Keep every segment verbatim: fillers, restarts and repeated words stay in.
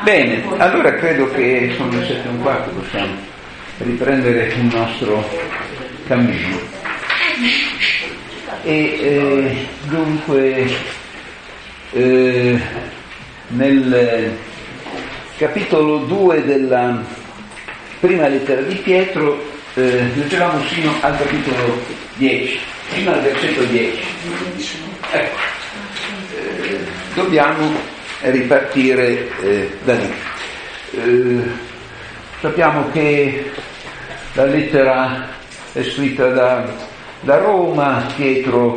Bene, allora credo che sono le sette e un quarto, possiamo riprendere il nostro cammino. E eh, dunque eh, nel capitolo due della prima lettera di Pietro eh, leggevamo fino al capitolo dieci, fino al versetto dieci. Ecco, eh, dobbiamo ripartire eh, da lì. Eh, sappiamo che la lettera è scritta da, da Roma. Pietro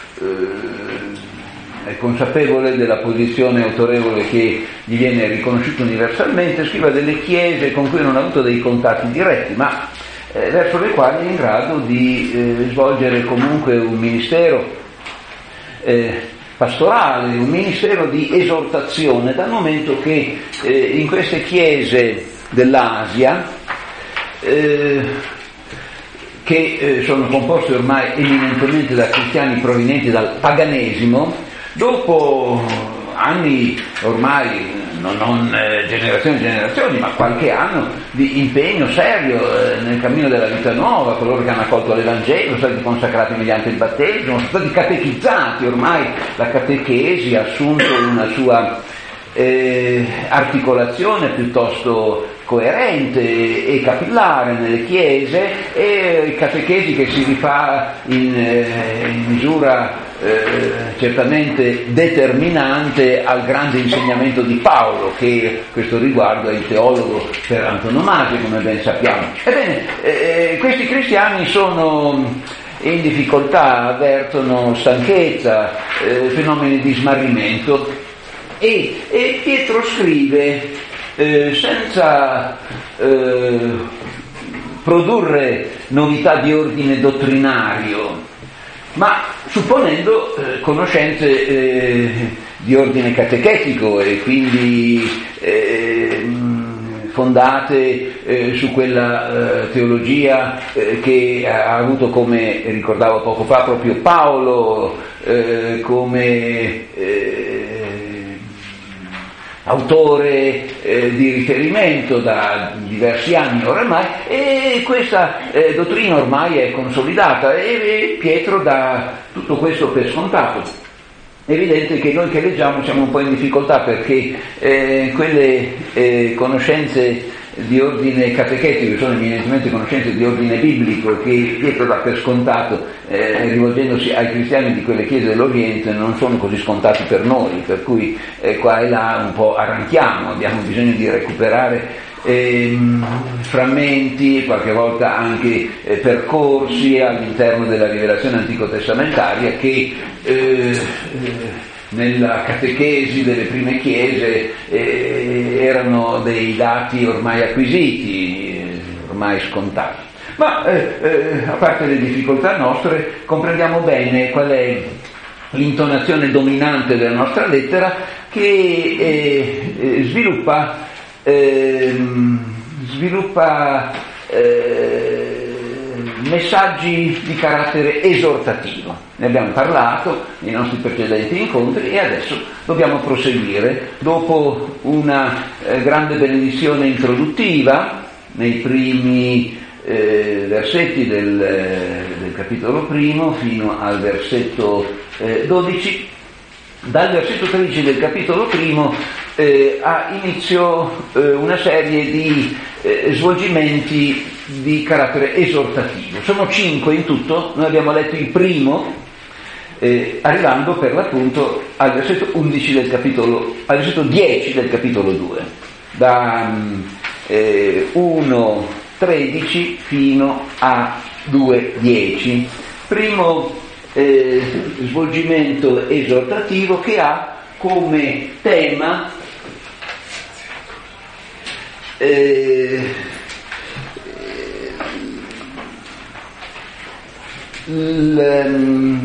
eh, è consapevole della posizione autorevole che gli viene riconosciuta universalmente, scrive delle chiese con cui non ha avuto dei contatti diretti, ma eh, verso le quali è in grado di eh, svolgere comunque un ministero eh, pastorale, un ministero di esortazione, dal momento che eh, in queste chiese dell'Asia, eh, che eh, sono composte ormai eminentemente da cristiani provenienti dal paganesimo, dopo anni ormai, non, non eh, generazioni e generazioni, ma qualche anno di impegno serio eh, nel cammino della vita nuova, coloro che hanno accolto l'Evangelo, sono stati consacrati mediante il battesimo, sono stati catechizzati, ormai la catechesi ha assunto una sua eh, articolazione piuttosto coerente e capillare nelle chiese, e catechesi che si rifà in, eh, in misura eh, certamente determinante al grande insegnamento di Paolo, che a questo riguardo è il teologo per antonomasia, come ben sappiamo. Ebbene, eh, questi cristiani sono in difficoltà, avvertono stanchezza, eh, fenomeni di smarrimento, e, e Pietro scrive Eh, senza eh, produrre novità di ordine dottrinario, ma supponendo eh, conoscenze eh, di ordine catechetico e quindi eh, fondate eh, su quella eh, teologia eh, che ha avuto, come ricordavo poco fa, proprio Paolo eh, come eh, autore eh, di riferimento da diversi anni oramai, e questa eh, dottrina ormai è consolidata, e, e Pietro dà tutto questo per scontato. È evidente che noi che leggiamo siamo un po' in difficoltà, perché eh, quelle eh, conoscenze di ordine catechetico, che sono eminentemente conoscenze di ordine biblico, che Pietro dà per scontato eh, rivolgendosi ai cristiani di quelle chiese dell'Oriente, non sono così scontati per noi, per cui eh, qua e là un po' arranchiamo, abbiamo bisogno di recuperare ehm, frammenti, qualche volta anche eh, percorsi all'interno della rivelazione antico-testamentaria che eh, eh, nella catechesi delle prime chiese eh, erano dei dati ormai acquisiti, eh, ormai scontati. Ma eh, eh, a parte le difficoltà nostre, comprendiamo bene qual è l'intonazione dominante della nostra lettera, che eh, eh, sviluppa eh, sviluppa eh, messaggi di carattere esortativo. Ne abbiamo parlato nei nostri precedenti incontri e adesso dobbiamo proseguire dopo una eh, grande benedizione introduttiva nei primi eh, versetti del, del capitolo primo fino al versetto eh, dodici. Dal versetto tredici del capitolo primo eh, ha inizio eh, una serie di eh, svolgimenti di carattere esortativo. Sono cinque in tutto, noi abbiamo letto il primo, eh, arrivando per l'appunto al versetto undici del capitolo, al versetto dieci del capitolo due, da eh, uno tredici fino a due dieci. Primo Eh, svolgimento esortativo che ha come tema eh, l,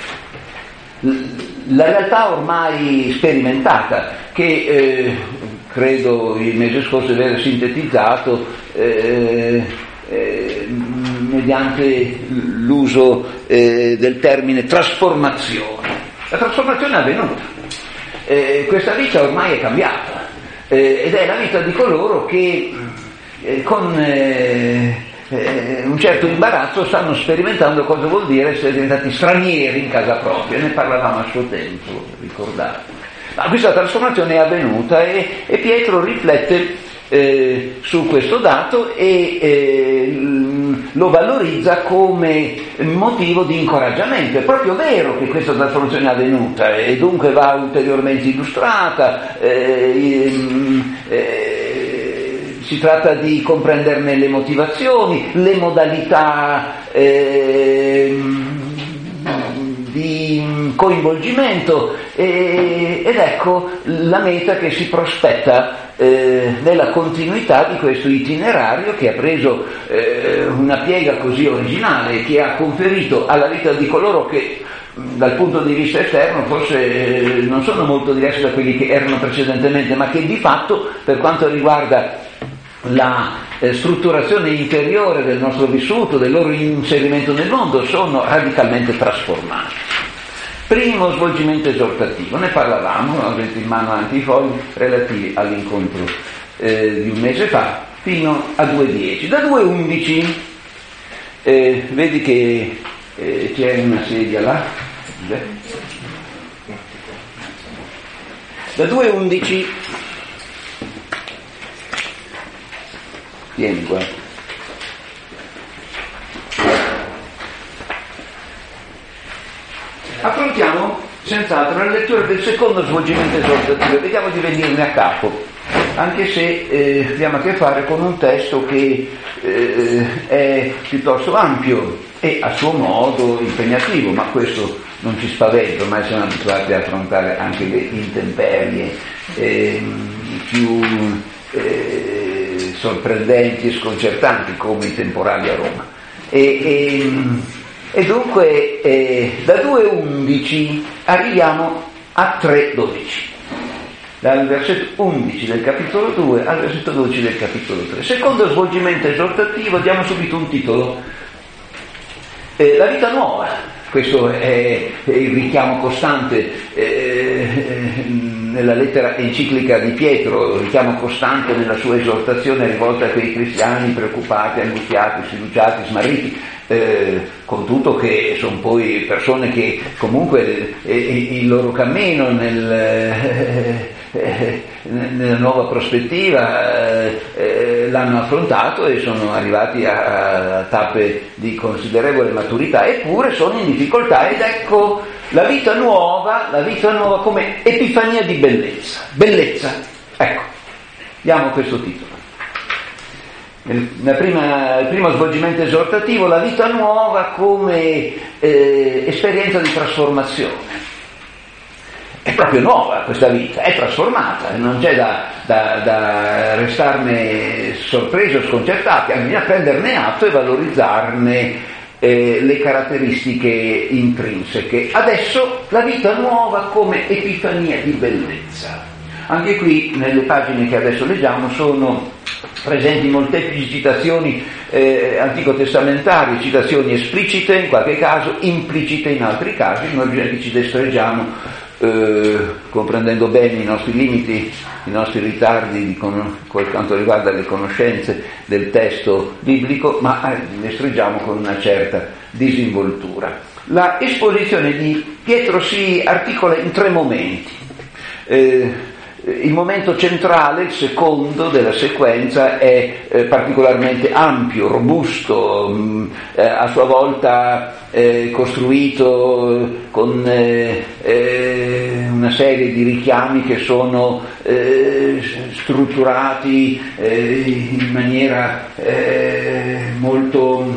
la realtà ormai sperimentata, che eh, credo il mese scorso di aver sintetizzato eh, eh, mediante l'uso eh, del termine trasformazione. La trasformazione è avvenuta, eh, questa vita ormai è cambiata, eh, ed è la vita di coloro che eh, con eh, eh, un certo imbarazzo stanno sperimentando cosa vuol dire essere diventati stranieri in casa propria. Ne parlavamo a suo tempo, ricordate. Ma questa trasformazione è avvenuta e, e Pietro riflette eh, su questo dato e eh, lo valorizza come motivo di incoraggiamento. È proprio vero che questa trasformazione è avvenuta e dunque va ulteriormente illustrata. Eh, eh, si tratta di comprenderne le motivazioni, le modalità eh, di coinvolgimento e, ed ecco la meta che si prospetta eh, nella continuità di questo itinerario che ha preso eh, una piega così originale, che ha conferito alla vita di coloro che dal punto di vista esterno forse eh, non sono molto diversi da quelli che erano precedentemente, ma che di fatto per quanto riguarda la eh, strutturazione interiore del nostro vissuto, del loro inserimento nel mondo, sono radicalmente trasformati. Primo svolgimento esortativo, ne parlavamo, avete in mano anche i fogli relativi all'incontro eh, di un mese fa, fino a due dieci. Da due undici, eh, vedi che eh, c'è una sedia là, da due undici, vieni qua. Affrontiamo senz'altro la lettura del secondo svolgimento esortativo, vediamo di venirne a capo, anche se eh, abbiamo a che fare con un testo che eh, è piuttosto ampio e a suo modo impegnativo, ma questo non ci spaventa, ormai siamo abituati a affrontare anche le intemperie eh, più eh, sorprendenti e sconcertanti come i temporali a Roma. E, e, E dunque eh, da due undici arriviamo a tre dodici, dal versetto undici del capitolo due al versetto dodici del capitolo tre. Secondo svolgimento esortativo, diamo subito un titolo, eh, la vita nuova. Questo è, è il richiamo costante eh, nella lettera enciclica di Pietro, il richiamo costante nella sua esortazione rivolta a quei cristiani preoccupati, angustiati, sfiduciati, smarriti, eh, con tutto che sono poi persone che comunque eh, il loro cammino nel, eh, eh, nella nuova prospettiva eh, eh, l'hanno affrontato e sono arrivati a, a tappe di considerevole maturità, eppure sono in difficoltà. Ed ecco la vita nuova, la vita nuova come epifania di bellezza. Bellezza, ecco, diamo questo titolo. Nel prima, il primo svolgimento esortativo, la vita nuova come eh, esperienza di trasformazione. È proprio nuova questa vita, è trasformata, non c'è da, da, da restarne sorpresi o sconcertati, bisogna prenderne atto e valorizzarne eh, le caratteristiche intrinseche. Adesso la vita nuova come epifania di bellezza. Anche qui nelle pagine che adesso leggiamo sono presenti molteplici citazioni eh, antico-testamentarie, citazioni esplicite in qualche caso, implicite in altri casi. Noi bisogna che ci destreggiamo eh, comprendendo bene i nostri limiti, i nostri ritardi di con- per quanto riguarda le conoscenze del testo biblico, ma eh, destreggiamo con una certa disinvoltura. La esposizione di Pietro si articola in tre momenti. Eh, Il momento centrale, il secondo della sequenza, è eh, particolarmente ampio, robusto, mh, eh, a sua volta eh, costruito con eh, eh, una serie di richiami che sono eh, strutturati eh, in maniera eh, molto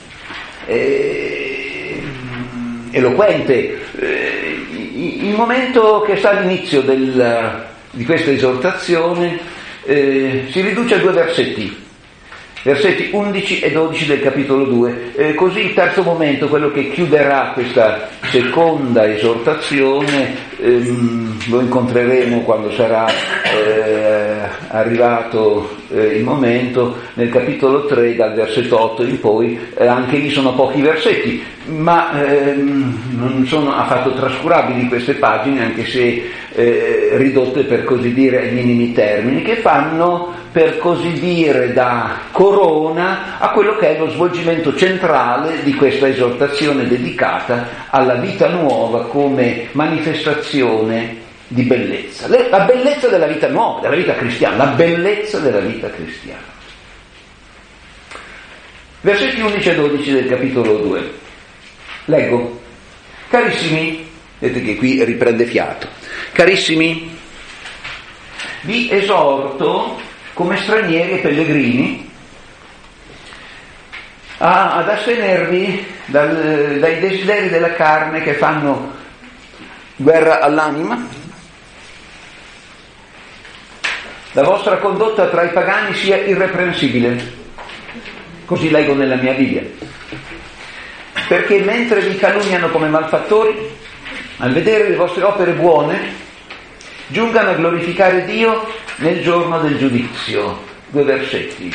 eh, eloquente. Eh, il momento che sta all'inizio del di questa esortazione eh, si riduce a due versetti, versetti undici e dodici del capitolo due, eh, così il terzo momento, quello che chiuderà questa seconda esortazione, ehm, lo incontreremo quando sarà eh, arrivato eh, il momento, nel capitolo tre, dal versetto otto in poi, eh, anche lì sono pochi versetti, ma ehm, non sono affatto trascurabili queste pagine, anche se eh, ridotte per così dire ai minimi termini, che fanno per così dire da corona a quello che è lo svolgimento centrale di questa esortazione dedicata alla vita nuova come manifestazione di bellezza. La bellezza della vita nuova, della vita cristiana, la bellezza della vita cristiana. Versetti undici e dodici del capitolo due. Leggo. Carissimi, vedete che qui riprende fiato. Carissimi, vi esorto come stranieri e pellegrini a, ad astenervi dal, dai desideri della carne che fanno guerra all'anima. La vostra condotta tra i pagani sia irreprensibile, così leggo nella mia Bibbia, perché mentre vi calunniano come malfattori, al vedere le vostre opere buone giungano a glorificare Dio nel giorno del giudizio. Due versetti.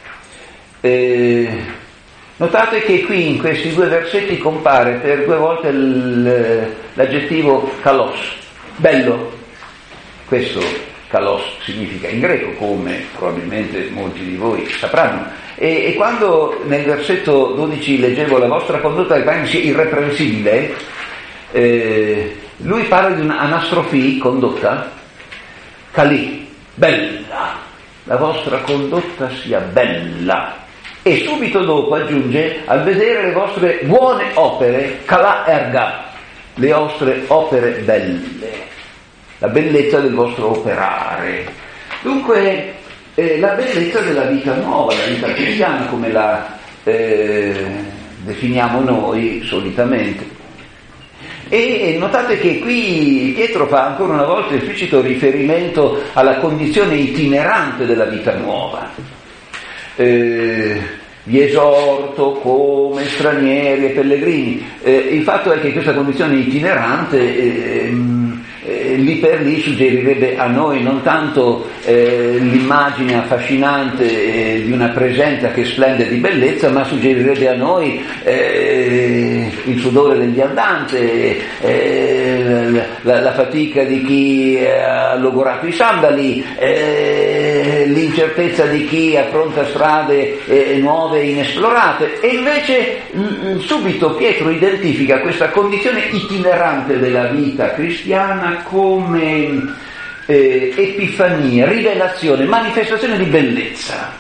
Eh, notate che qui in questi due versetti compare per due volte il, l'aggettivo kalos, bello. Questo kalos significa in greco, come probabilmente molti di voi sapranno. E, e quando nel versetto dodici leggevo la vostra condotta ai pagani sia irreprensibile, eh, lui parla di un'anastrofì, condotta, Kali, bella, la vostra condotta sia bella. E subito dopo aggiunge, al vedere le vostre buone opere, Kala erga, le vostre opere belle, la bellezza del vostro operare. Dunque, eh, la bellezza della vita nuova, la vita cristiana, come la eh, definiamo noi solitamente. E notate che qui Pietro fa ancora una volta esplicito riferimento alla condizione itinerante della vita nuova. Eh, vi esorto come stranieri e pellegrini. Eh, il fatto è che questa condizione itinerante eh, eh, lì per lì suggerirebbe a noi non tanto eh, l'immagine affascinante eh, di una presenza che splende di bellezza, ma suggerirebbe a noi eh, il sudore del viandante, eh, la, la fatica di chi ha logorato i sandali, eh, l'incertezza di chi affronta strade eh, nuove e inesplorate. E invece mh, subito Pietro identifica questa condizione itinerante della vita cristiana come eh, epifania, rivelazione, manifestazione di bellezza.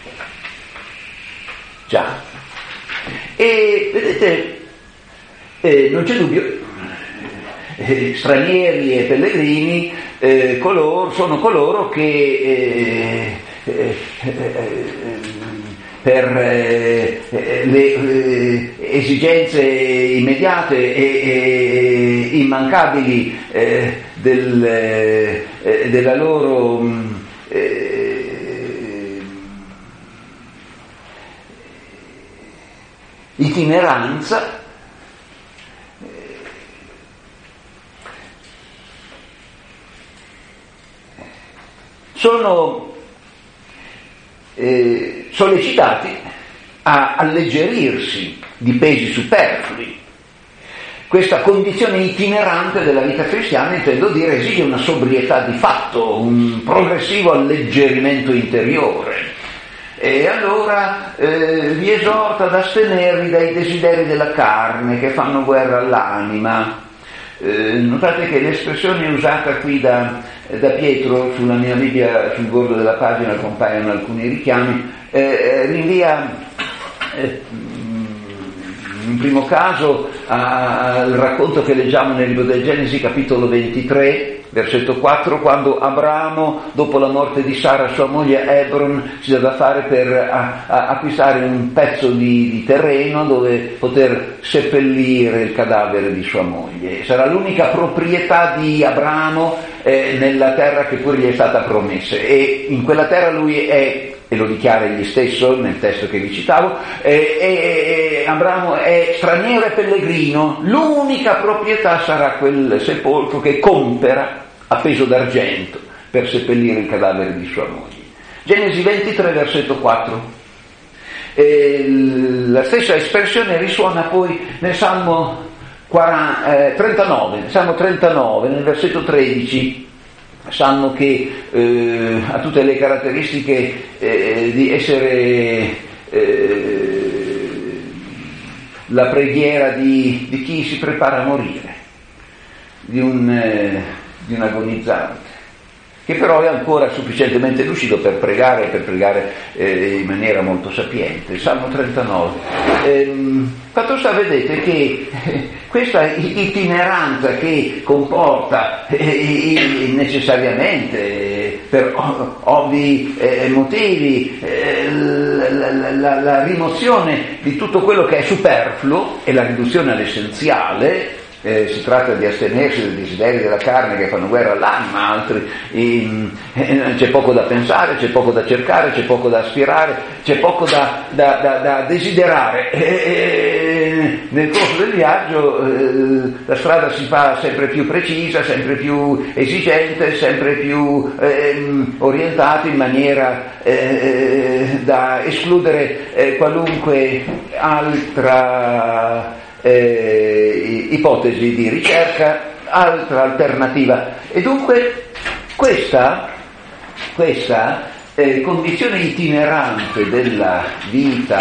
Già. E vedete, eh, non c'è dubbio, eh, stranieri e pellegrini eh, coloro, sono coloro che eh, eh, eh, per eh, le eh, esigenze immediate e, e immancabili eh, del, eh, della loro eh, itineranza sono eh, sollecitati a alleggerirsi di pesi superflui. Questa condizione itinerante della vita cristiana, intendo dire, esige una sobrietà di fatto, un progressivo alleggerimento interiore. E allora eh, vi esorta ad astenervi dai desideri della carne che fanno guerra all'anima. Eh, notate che l'espressione usata qui da, da Pietro, sulla mia Bibbia, sul bordo della pagina compaiono alcuni richiami, eh, rinvia eh, in primo caso al racconto che leggiamo nel libro del Genesi, capitolo ventitré, versetto quattro, quando Abramo, dopo la morte di Sara, sua moglie, a Hebron, si doveva fare per a, a, acquistare un pezzo di, di terreno dove poter seppellire il cadavere di sua moglie. Sarà l'unica proprietà di Abramo eh, nella terra che pure gli è stata promessa, e in quella terra lui è, e lo dichiara egli stesso nel testo che vi citavo, eh, eh, Abramo è straniero e pellegrino, l'unica proprietà sarà quel sepolcro che compera a peso d'argento per seppellire il cadavere di sua moglie. Genesi ventitré, versetto quattro. E la stessa espressione risuona poi nel Salmo quaranta, eh, trentanove, Salmo trentanove, nel versetto tredici, Salmo che eh, ha tutte le caratteristiche eh, di essere eh, la preghiera di, di chi si prepara a morire, di un, eh, di un agonizzante, che però è ancora sufficientemente lucido per pregare, per pregare eh, in maniera molto sapiente. Salmo trentanove. Ehm, fatto sta, vedete che eh, questa itineranza che comporta eh, necessariamente, eh, per ovvi eh, motivi, eh, la, la, la, la rimozione di tutto quello che è superfluo e la riduzione all'essenziale. Eh, si tratta di astenersi dai desideri della carne che fanno guerra all'anima, altri in, eh, c'è poco da pensare, c'è poco da cercare, c'è poco da aspirare, c'è poco da, da, da, da desiderare. Eh, nel corso del viaggio eh, la strada si fa sempre più precisa, sempre più esigente, sempre più eh, orientata in maniera eh, da escludere eh, qualunque altra Eh, ipotesi di ricerca, altra alternativa. E dunque questa, questa eh, condizione itinerante della vita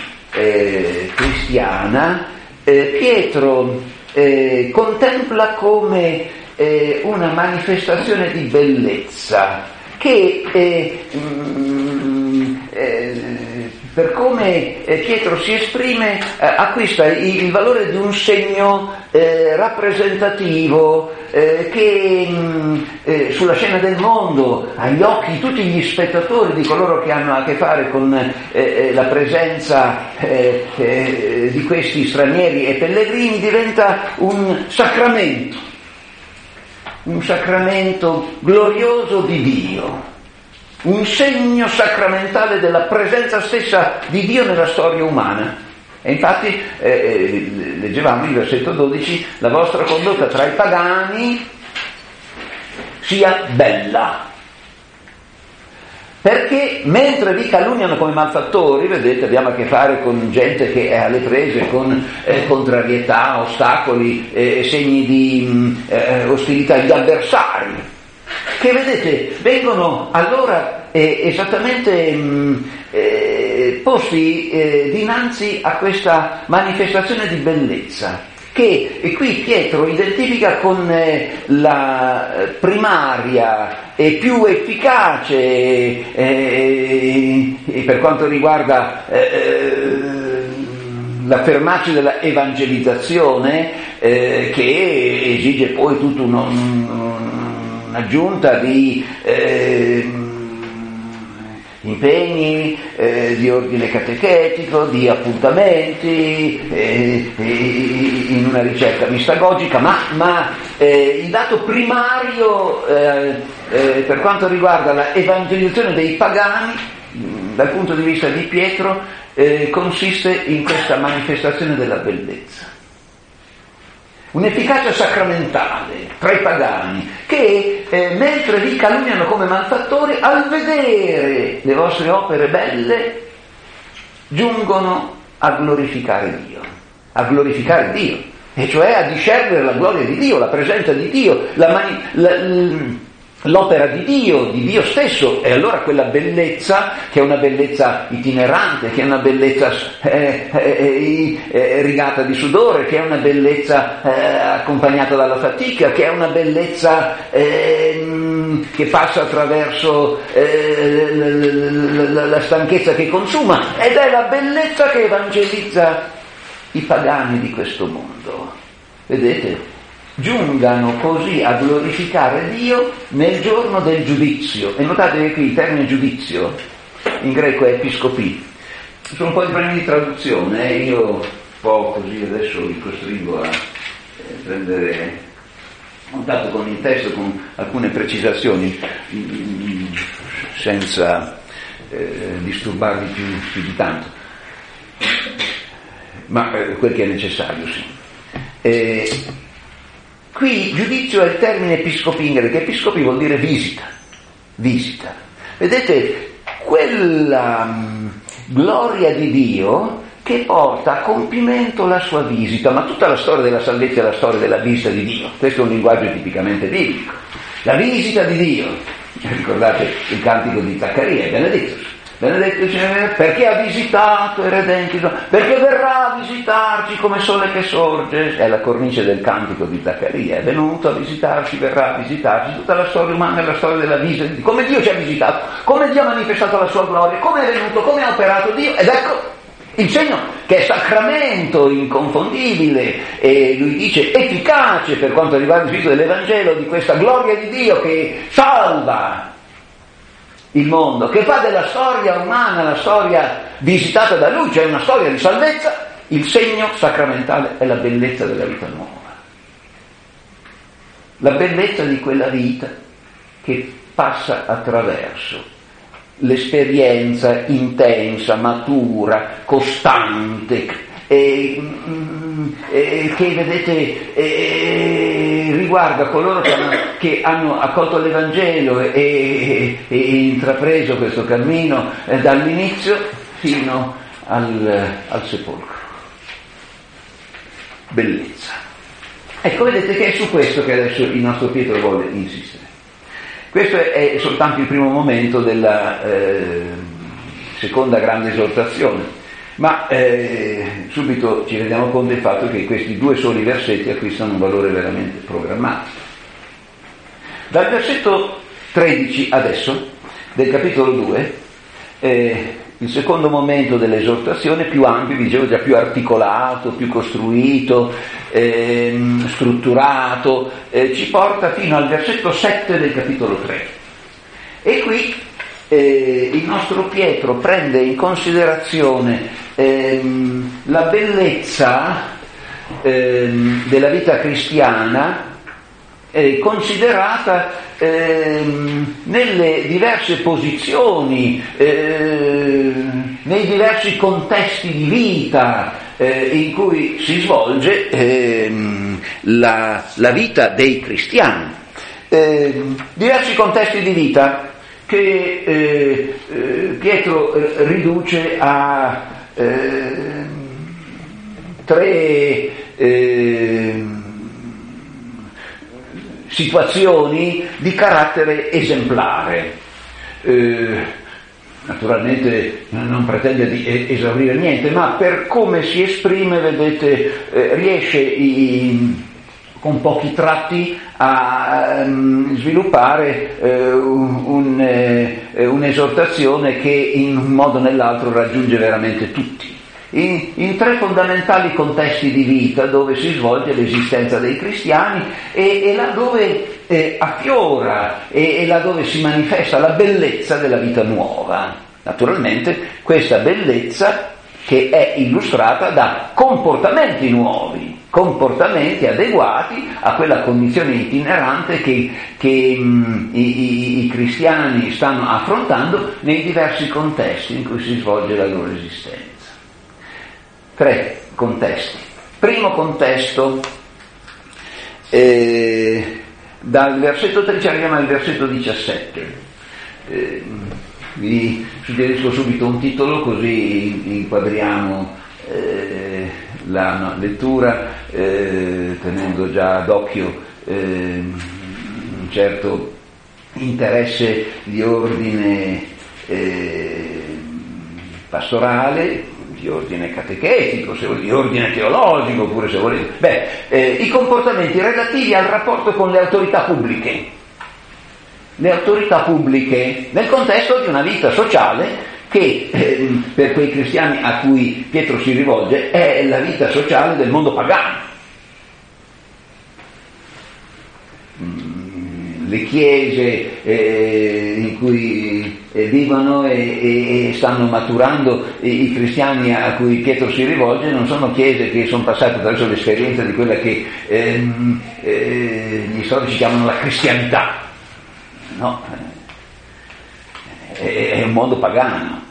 eh, cristiana eh, Pietro eh, contempla come eh, una manifestazione di bellezza che eh, mm, eh, per come eh, Pietro si esprime, eh, acquista il, il valore di un segno eh, rappresentativo eh, che mh, eh, sulla scena del mondo, agli occhi di tutti gli spettatori, di coloro che hanno a che fare con eh, la presenza eh, eh, di questi stranieri e pellegrini, diventa un sacramento, un sacramento glorioso di Dio. Un segno sacramentale della presenza stessa di Dio nella storia umana. E infatti eh, leggevamo il versetto dodici: la vostra condotta tra i pagani sia bella, perché mentre vi calunniano come malfattori, vedete, abbiamo a che fare con gente che è alle prese con eh, contrarietà, ostacoli, eh, segni di eh, ostilità, di avversari, che vedete vengono allora eh, esattamente mh, eh, posti eh, dinanzi a questa manifestazione di bellezza che e qui Pietro identifica con eh, la primaria e più efficace eh, eh, per quanto riguarda eh, l'affermarsi della evangelizzazione eh, che esige poi tutto uno, un, un'aggiunta di eh, impegni eh, di ordine catechetico, di appuntamenti eh, in una ricerca mistagogica, ma, ma eh, il dato primario eh, eh, per quanto riguarda la evangelizzazione dei pagani dal punto di vista di Pietro eh, consiste in questa manifestazione della bellezza. Un'efficacia sacramentale tra i pagani che eh, mentre vi calunniano come malfattori, al vedere le vostre opere belle giungono a glorificare Dio, a glorificare Dio, e cioè a discernere la gloria di Dio, la presenza di Dio, la mani- la, l- l'opera di Dio, di Dio stesso. E allora quella bellezza, che è una bellezza itinerante, che è una bellezza eh, eh, eh, rigata di sudore, che è una bellezza eh, accompagnata dalla fatica, che è una bellezza eh, che passa attraverso eh, la, la, la stanchezza che consuma, ed è la bellezza che evangelizza i pagani di questo mondo. Vedete? Giungano così a glorificare Dio nel giorno del giudizio. E notate che qui il termine giudizio in greco è episcopi. Sono un po' di problemi di traduzione, eh? Io un po' così adesso vi costringo a eh, prendere contatto con il testo con alcune precisazioni mh, senza eh, disturbarvi più, più di tanto, ma eh, quel che è necessario, sì. E, qui giudizio è il termine episcopi in greco. Episcopi vuol dire visita. visita. Vedete, quella mh, gloria di Dio che porta a compimento la sua visita, ma tutta la storia della salvezza è la storia della visita di Dio. Questo è un linguaggio tipicamente biblico. La visita di Dio. Ricordate il cantico di Zaccaria, benedetto. Benedetto il Signore, perché ha visitato i redenti, perché verrà a visitarci come sole che sorge. È la cornice del cantico di Zaccaria. È venuto a visitarci, verrà a visitarci. Tutta la storia umana è la storia della visita, come Dio ci ha visitato, come Dio ha manifestato la sua gloria, come è venuto, come ha operato Dio. Ed ecco il segno che è sacramento inconfondibile e lui dice efficace per quanto riguarda il spirito dell'Evangelo, di questa gloria di Dio che salva il mondo, che fa della storia umana la storia visitata da lui, cioè una storia di salvezza. Il segno sacramentale è la bellezza della vita nuova, la bellezza di quella vita che passa attraverso l'esperienza intensa, matura, costante, e, e, che vedete e, riguarda coloro che hanno, che hanno accolto l'Evangelo e, e, e intrapreso questo cammino eh, dall'inizio fino al, al sepolcro. Bellezza. Ecco, vedete che è su questo che adesso il nostro Pietro vuole insistere. Questo è soltanto il primo momento della eh, seconda grande esortazione, ma eh, subito ci rendiamo conto del fatto che questi due soli versetti acquistano un valore veramente programmatico. Dal versetto tredici adesso, del capitolo due, eh, il secondo momento dell'esortazione, più ampio, vi dicevo già più articolato, più costruito, ehm, strutturato, eh, ci porta fino al versetto sette del capitolo tre. E qui eh, il nostro Pietro prende in considerazione ehm, la bellezza ehm, della vita cristiana eh, considerata ehm, nelle diverse posizioni, eh, nei diversi contesti di vita eh, in cui si svolge ehm, la, la vita dei cristiani. Eh, diversi contesti di vita che eh, eh, Pietro eh, riduce a eh, tre eh, situazioni di carattere esemplare. Eh, naturalmente non pretende di esaurire niente, ma per come si esprime, vedete, eh, riesce in, con pochi tratti a um, sviluppare eh, un, eh, un'esortazione che in un modo o nell'altro raggiunge veramente tutti. In, in tre fondamentali contesti di vita dove si svolge l'esistenza dei cristiani e, e laddove eh, affiora e, e laddove si manifesta la bellezza della vita nuova. Naturalmente questa bellezza che è illustrata da comportamenti nuovi, comportamenti adeguati a quella condizione itinerante che, che mh, i, i, i cristiani stanno affrontando nei diversi contesti in cui si svolge la loro esistenza. Tre contesti. Primo contesto, eh, dal versetto tredici arriviamo al versetto diciassette. Eh, vi suggerisco subito un titolo così inquadriamo eh, la no, lettura eh, tenendo già d'occhio eh, un certo interesse di ordine eh, pastorale, di ordine catechetico, se vuole, di ordine teologico, oppure se volete. Beh, eh, i comportamenti relativi al rapporto con le autorità pubbliche. Le autorità pubbliche nel contesto di una vita sociale che eh, per quei cristiani a cui Pietro si rivolge è la vita sociale del mondo pagano. Le chiese eh, in cui eh, vivono e, e stanno maturando i, i cristiani a cui Pietro si rivolge non sono chiese che sono passate attraverso l'esperienza di quella che ehm, eh, gli storici chiamano la cristianità. No, è, è un mondo pagano.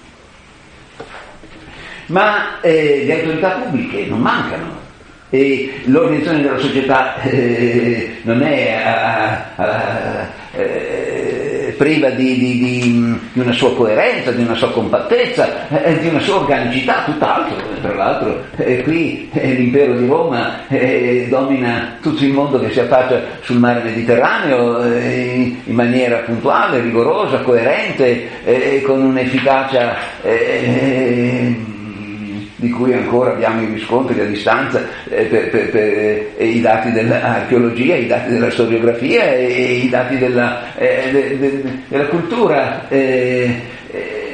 Ma eh, le autorità pubbliche non mancano. E l'organizzazione della società eh, non è a, a, a, a, priva di, di, di, di una sua coerenza, di una sua compattezza, eh, di una sua organicità, tutt'altro. Tra l'altro eh, qui eh, l'impero di Roma eh, domina tutto il mondo che si affaccia sul mare Mediterraneo eh, in maniera puntuale, rigorosa, coerente, eh, con un'efficacia eh, di cui ancora abbiamo i riscontri a distanza eh, per, per, per eh, i dati dell'archeologia, i dati della storiografia e, e i dati della, eh, de, de, della cultura eh, eh,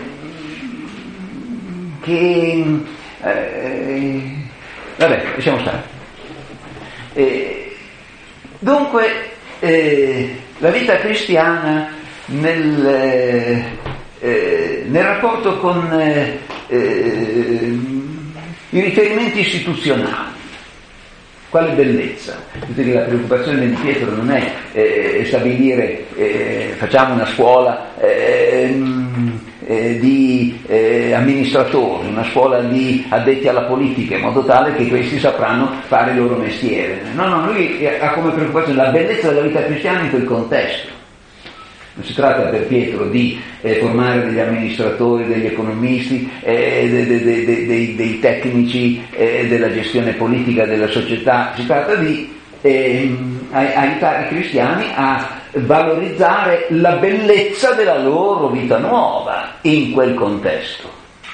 che eh, vabbè, lasciamo stare. Eh, dunque eh, la vita cristiana nel, eh, nel rapporto con eh, eh, i riferimenti istituzionali, quale bellezza. Quindi la preoccupazione di Pietro non è eh, stabilire, eh, facciamo una scuola eh, eh, di eh, amministratori, una scuola di addetti alla politica, in modo tale che questi sapranno fare il loro mestiere. No, no, lui ha come preoccupazione la bellezza della vita cristiana in quel contesto. Non si tratta per Pietro di eh, formare degli amministratori, degli economisti, eh, de, de, de, de, de, dei tecnici eh, della gestione politica della società, si tratta di eh, aiutare i cristiani a valorizzare la bellezza della loro vita nuova in quel contesto.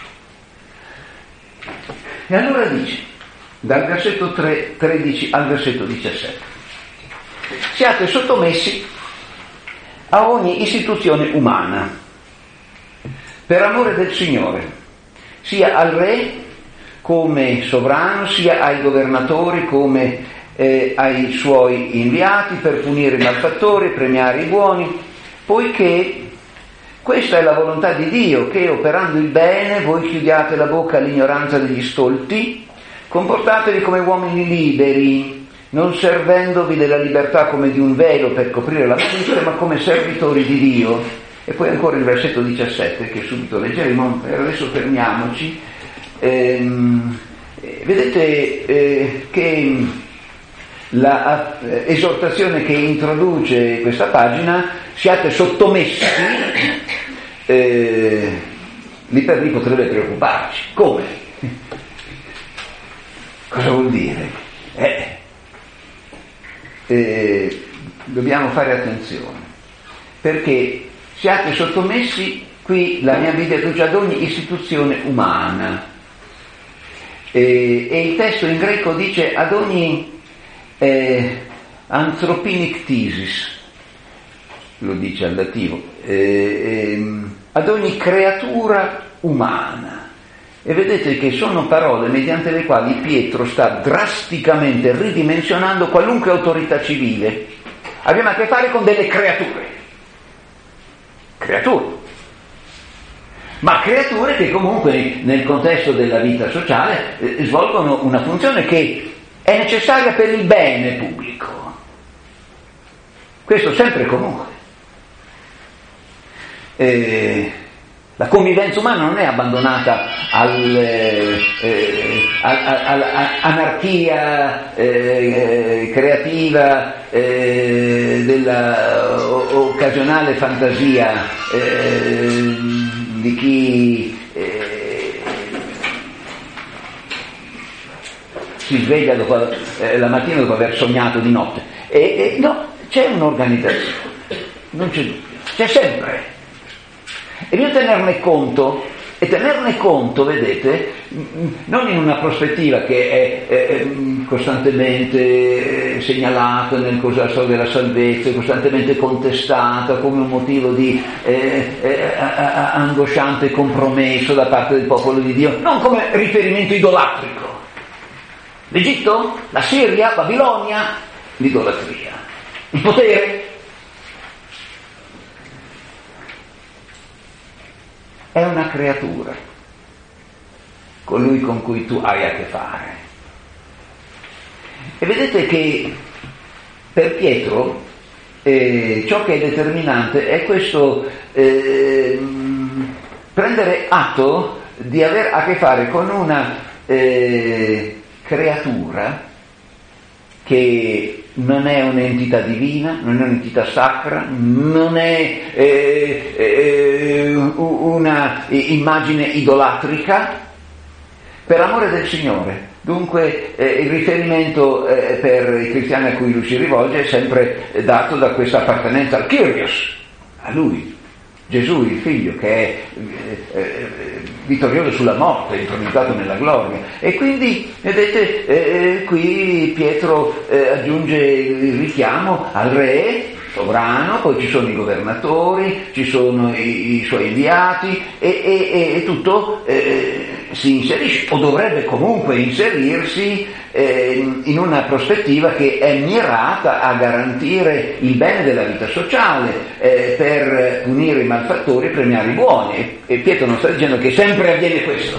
E allora dice, dal versetto tre, tredici al versetto diciassette, siate sottomessi a ogni istituzione umana, per amore del Signore, sia al re come sovrano, sia ai governatori come eh, ai suoi inviati, per punire i malfattori e premiare i buoni, poiché questa è la volontà di Dio, che operando il bene voi chiudiate la bocca all'ignoranza degli stolti, comportatevi come uomini liberi, non servendovi della libertà come di un velo per coprire la malizia, ma come servitori di Dio. E poi ancora il versetto diciassette, che subito leggeremo, per adesso fermiamoci. Ehm, vedete eh, che la eh, esortazione che introduce questa pagina, siate sottomessi, eh, lì per lì potrebbe preoccuparci. Come? Cosa vuol dire? Eh, Eh, dobbiamo fare attenzione, perché siate sottomessi, qui la mia Bibbia traduce ad ogni istituzione umana, eh, e il testo in greco dice ad ogni eh, anthropinictisis, lo dice al dativo, eh, eh, ad ogni creatura umana. E vedete che sono parole mediante le quali Pietro sta drasticamente ridimensionando qualunque autorità civile. Abbiamo a che fare con delle creature. Creature. Ma creature che comunque nel contesto della vita sociale eh, svolgono una funzione che è necessaria per il bene pubblico. Questo sempre e comunque. Eh, La convivenza umana non è abbandonata all'anarchia eh, eh, eh, creativa eh, della o, occasionale fantasia eh, di chi eh, si sveglia dopo, eh, la mattina dopo aver sognato di notte. E, e, no, c'è un'organizzazione, non c'è dubbio, c'è sempre. E bisogna tenerne conto, e tenerne conto, vedete, non in una prospettiva che è, è costantemente segnalata nel corso della storia della salvezza, costantemente contestata come un motivo di eh, eh, angosciante compromesso da parte del popolo di Dio, non come riferimento idolatrico. L'Egitto, la Siria, Babilonia, l'idolatria, il potere. È una creatura, colui con cui tu hai a che fare. E vedete che per Pietro eh, ciò che è determinante è questo eh, prendere atto di aver a che fare con una eh, creatura che non è un'entità divina, non è un'entità sacra, non è eh, eh, una immagine idolatrica, per amore del Signore. Dunque eh, il riferimento eh, per i cristiani a cui lui si rivolge è sempre dato da questa appartenenza al Kyrios, a lui, Gesù il Figlio, che è eh, eh, vittorioso sulla morte, intronissato nella gloria. E quindi, vedete, eh, qui Pietro eh, aggiunge il richiamo al re sovrano, poi ci sono i governatori, ci sono i, i suoi inviati e, e, e tutto eh, si inserisce, o dovrebbe comunque inserirsi eh, in una prospettiva che è mirata a garantire il bene della vita sociale, eh, per punire i malfattori e premiare i buoni. E, e Pietro non sta dicendo che sempre avviene questo.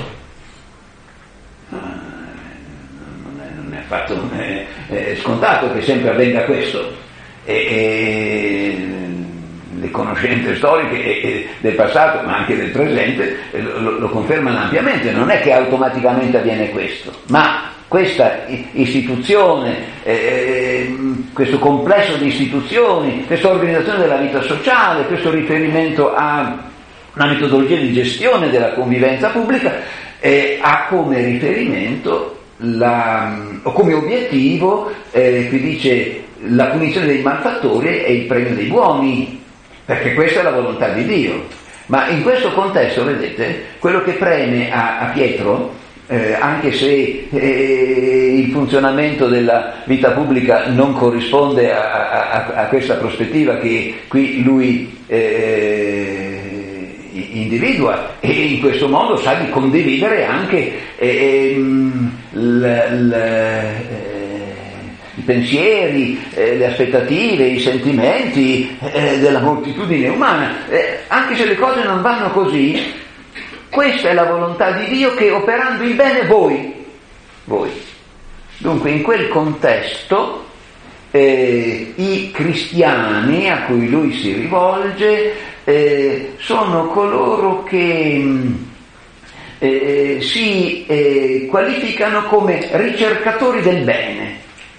Non è, non è affatto non è, è scontato che sempre avvenga questo. E, e le conoscenze storiche e, e del passato, ma anche del presente, lo, lo confermano ampiamente. Non è che automaticamente avviene questo, ma questa istituzione, eh, questo complesso di istituzioni, questa organizzazione della vita sociale, questo riferimento a una metodologia di gestione della convivenza pubblica, eh, ha come riferimento la, o come obiettivo, eh, qui dice, la punizione dei malfattori e il premio dei buoni, perché questa è la volontà di Dio. Ma in questo contesto, vedete, quello che preme a, a Pietro, eh, anche se eh, il funzionamento della vita pubblica non corrisponde a, a, a questa prospettiva che qui lui eh, individua, e in questo modo sa di condividere anche eh, l, l, i pensieri, eh, le aspettative, i sentimenti eh, della moltitudine umana, eh, anche se le cose non vanno così. Questa è la volontà di Dio, che operando il bene voi, voi. Dunque in quel contesto eh, i cristiani a cui lui si rivolge eh, sono coloro che eh, si eh, qualificano come ricercatori del bene,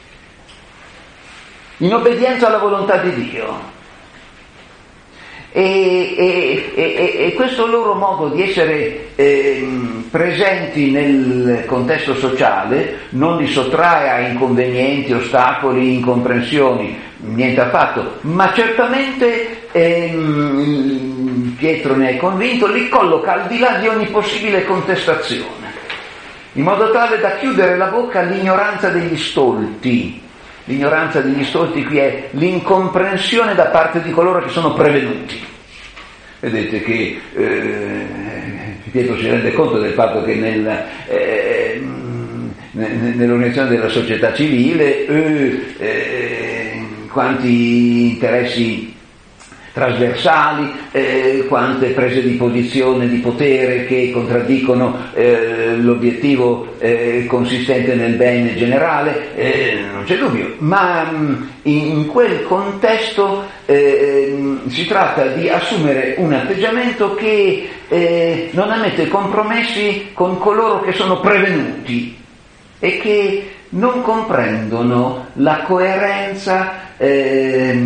in obbedienza alla volontà di Dio. E, e, e, e questo loro modo di essere eh, presenti nel contesto sociale non li sottrae a inconvenienti, ostacoli, incomprensioni, niente affatto, ma certamente ehm, Pietro ne è convinto, li colloca al di là di ogni possibile contestazione, in modo tale da chiudere la bocca all'ignoranza degli stolti. L'ignoranza degli stolti qui è l'incomprensione da parte di coloro che sono prevenuti. Vedete che eh, Pietro si rende conto del fatto che nel, eh, nell'organizzazione della società civile eh, eh, quanti interessi trasversali, eh, quante prese di posizione di potere che contraddicono eh, l'obiettivo eh, consistente nel bene generale, eh, non c'è dubbio, ma mh, in quel contesto eh, si tratta di assumere un atteggiamento che eh, non ammette compromessi con coloro che sono prevenuti e che non comprendono la coerenza eh,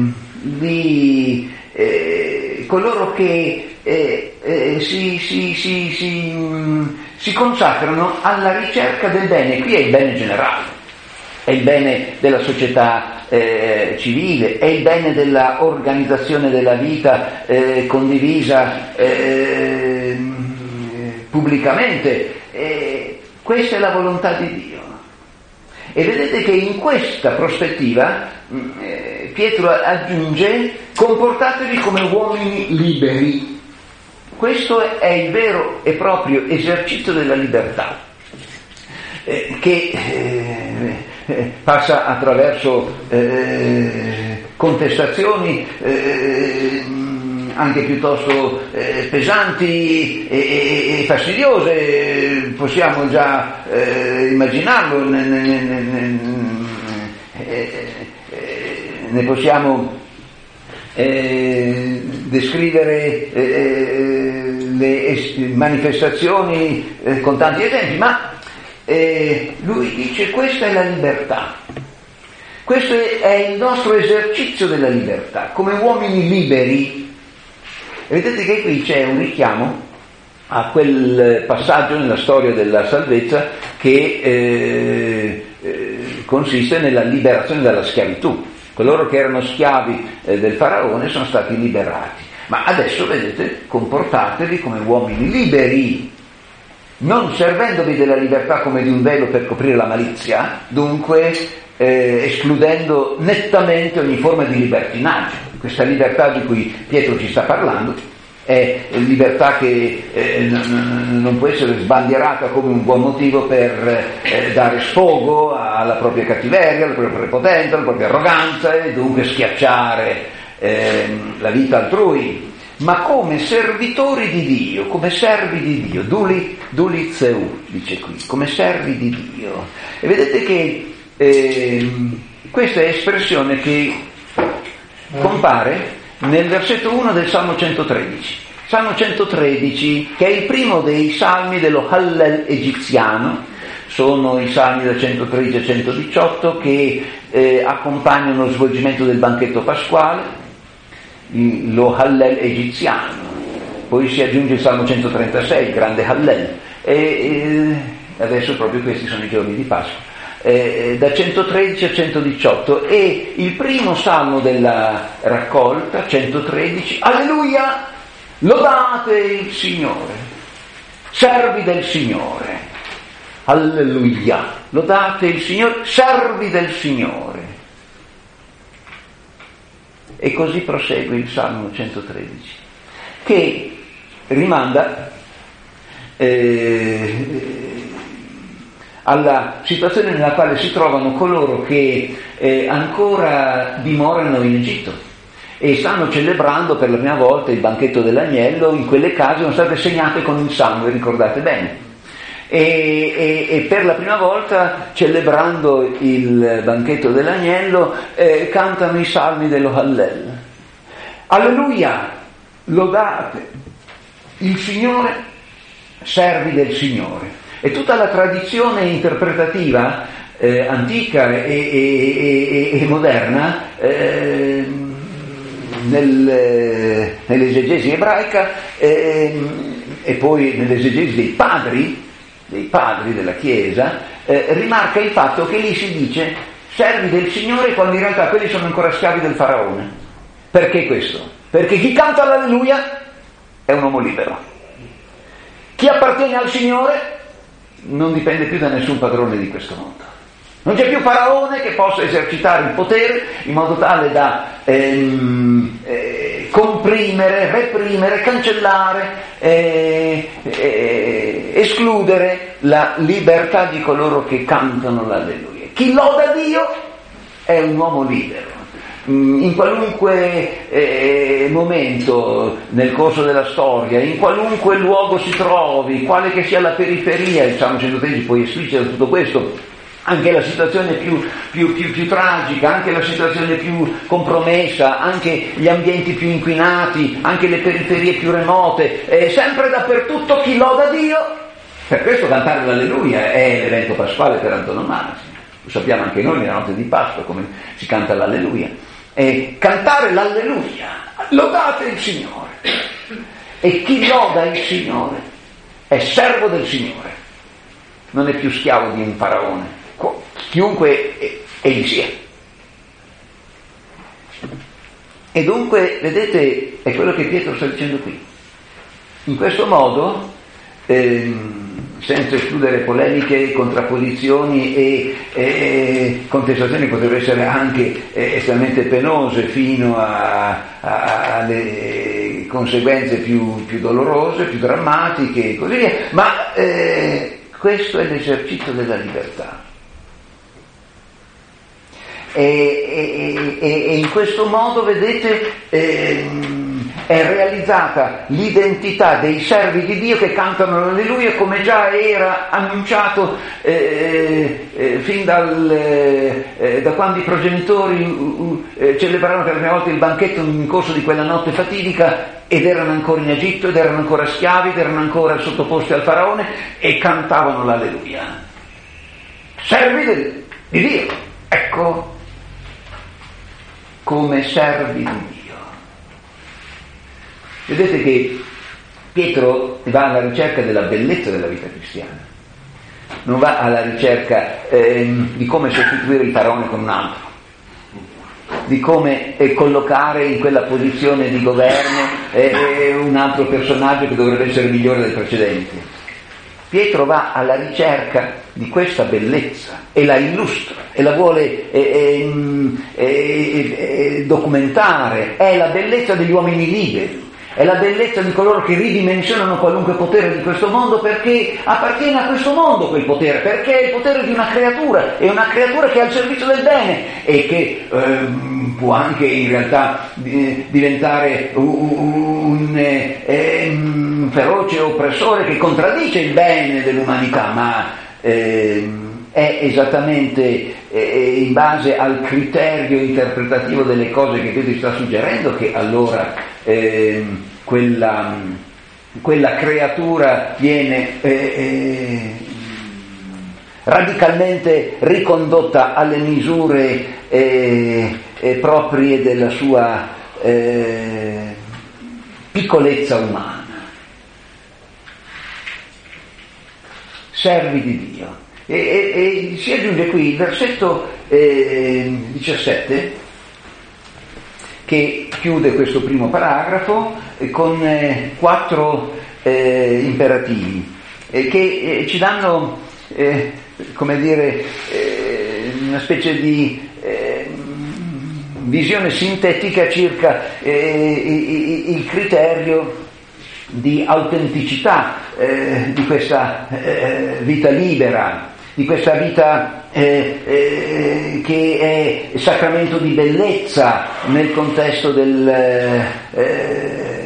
di Eh, coloro che eh, eh, si, si, si, si, mh, si consacrano alla ricerca del bene. Qui è il bene generale, è il bene della società eh, civile, è il bene della organizzazione della vita eh, condivisa eh, pubblicamente. Eh, questa è la volontà di Dio. E vedete che in questa prospettiva eh, Pietro aggiunge: comportatevi come uomini liberi. Questo è il vero e proprio esercizio della libertà, eh, che eh, passa attraverso eh, contestazioni eh, anche piuttosto eh, pesanti e, e, e fastidiose. Possiamo già eh, immaginarlo, ne, ne, ne, ne, eh, ne possiamo eh, descrivere eh, le es- manifestazioni eh, con tanti esempi, ma eh, lui dice: questa è la libertà. Questo è il nostro esercizio della libertà, come uomini liberi. E vedete che qui c'è un richiamo a quel passaggio nella storia della salvezza che eh, eh, consiste nella liberazione dalla schiavitù. Coloro che erano schiavi eh, del faraone sono stati liberati. Ma adesso, vedete, comportatevi come uomini liberi, non servendovi della libertà come di un velo per coprire la malizia, dunque eh, escludendo nettamente ogni forma di libertinaggio. Questa libertà di cui Pietro ci sta parlando è libertà che eh, n- non può essere sbandierata come un buon motivo per eh, dare sfogo alla propria cattiveria, alla propria prepotenza, alla propria arroganza e dunque schiacciare eh, la vita altrui, ma come servitori di Dio, come servi di Dio, duli, duli zeu, dice qui, come servi di Dio. E vedete che eh, questa è espressione che compare nel versetto uno del Salmo centotredici. Salmo centotredici, che è il primo dei salmi dello Hallel egiziano, sono i salmi da centotredici a centodiciotto che eh, accompagnano lo svolgimento del banchetto pasquale, lo Hallel egiziano. Poi si aggiunge il Salmo centotrentasei, il grande Hallel, e, e adesso proprio questi sono i giorni di Pasqua. Eh, da centotredici a centodiciotto, e il primo salmo della raccolta, centotredici, alleluia, lodate il Signore, servi del Signore, alleluia, lodate il Signore, servi del Signore. E così prosegue il salmo centotredici, che rimanda eh, alla situazione nella quale si trovano coloro che eh, ancora dimorano in Egitto e stanno celebrando per la prima volta il banchetto dell'agnello. In quelle case sono state segnate con il sangue, ricordate bene, e, e, e per la prima volta, celebrando il banchetto dell'agnello, eh, cantano i salmi dello Hallel. Alleluia, lodate il Signore, servi del Signore. E tutta la tradizione interpretativa eh, antica e, e, e, e moderna eh, nel, nell'esegesi ebraica eh, e poi nell'esegesi dei padri, dei padri della Chiesa, eh, rimarca il fatto che lì si dice servi del Signore quando in realtà quelli sono ancora schiavi del faraone. Perché questo? Perché chi canta l'alleluia è un uomo libero. Chi appartiene al Signore non dipende più da nessun padrone di questo mondo. Non c'è più faraone che possa esercitare il potere in modo tale da ehm, eh, comprimere, reprimere, cancellare, eh, eh, escludere la libertà di coloro che cantano l'alleluia. Chi loda Dio è un uomo libero. In qualunque eh, momento nel corso della storia, in qualunque luogo si trovi, quale che sia la periferia, il Salmo centotredici poi esplicita tutto questo, anche la situazione più, più, più, più tragica, anche la situazione più compromessa, anche gli ambienti più inquinati, anche le periferie più remote, eh, sempre dappertutto chi loda Dio. Per questo cantare l'alleluia è l'evento pasquale per antonomasia. Lo sappiamo anche noi nella notte di Pasqua come si canta l'alleluia. E cantare l'alleluia, lodate il Signore. E chi loda il Signore è servo del Signore, non è più schiavo di un faraone, chiunque egli sia. E dunque, vedete, è quello che Pietro sta dicendo qui. In questo modo, ehm, senza escludere polemiche, contrapposizioni e, e contestazioni che potrebbero essere anche eh, estremamente penose fino a, a, alle conseguenze più, più dolorose, più drammatiche e così via, ma eh, questo è l'esercizio della libertà. E, e, e, e in questo modo, vedete, eh, è realizzata l'identità dei servi di Dio che cantano l'alleluia, come già era annunciato eh, eh, fin dal, eh, da quando i progenitori uh, uh, celebrarono per la prima volta il banchetto in corso di quella notte fatidica, ed erano ancora in Egitto, ed erano ancora schiavi, ed erano ancora sottoposti al faraone, e cantavano l'alleluia. Servi di Dio, ecco come servi di Dio. Vedete che Pietro va alla ricerca della bellezza della vita cristiana, non va alla ricerca eh, di come sostituire il faraone con un altro, di come eh, collocare in quella posizione di governo eh, un altro personaggio che dovrebbe essere migliore del precedente. Pietro va alla ricerca di questa bellezza e la illustra e la vuole eh, eh, eh, eh, documentare. È la bellezza degli uomini liberi, è la bellezza di coloro che ridimensionano qualunque potere di questo mondo, perché appartiene a questo mondo quel potere, perché è il potere di una creatura, è una creatura che è al servizio del bene e che ehm, può anche in realtà eh, diventare un, un eh, eh, feroce oppressore che contraddice il bene dell'umanità, ma eh, è esattamente eh, in base al criterio interpretativo delle cose che Pietro sta suggerendo che allora eh, quella, quella creatura viene eh, eh, radicalmente ricondotta alle misure eh, eh, proprie della sua eh, piccolezza umana. Servi di Dio. E, e, e si aggiunge qui il versetto eh, diciassette che chiude questo primo paragrafo eh, con eh, quattro eh, imperativi eh, che eh, ci danno eh, come dire eh, una specie di eh, visione sintetica circa eh, il criterio di autenticità eh, di questa eh, vita libera, di questa vita eh, eh, che è sacramento di bellezza nel contesto del, eh,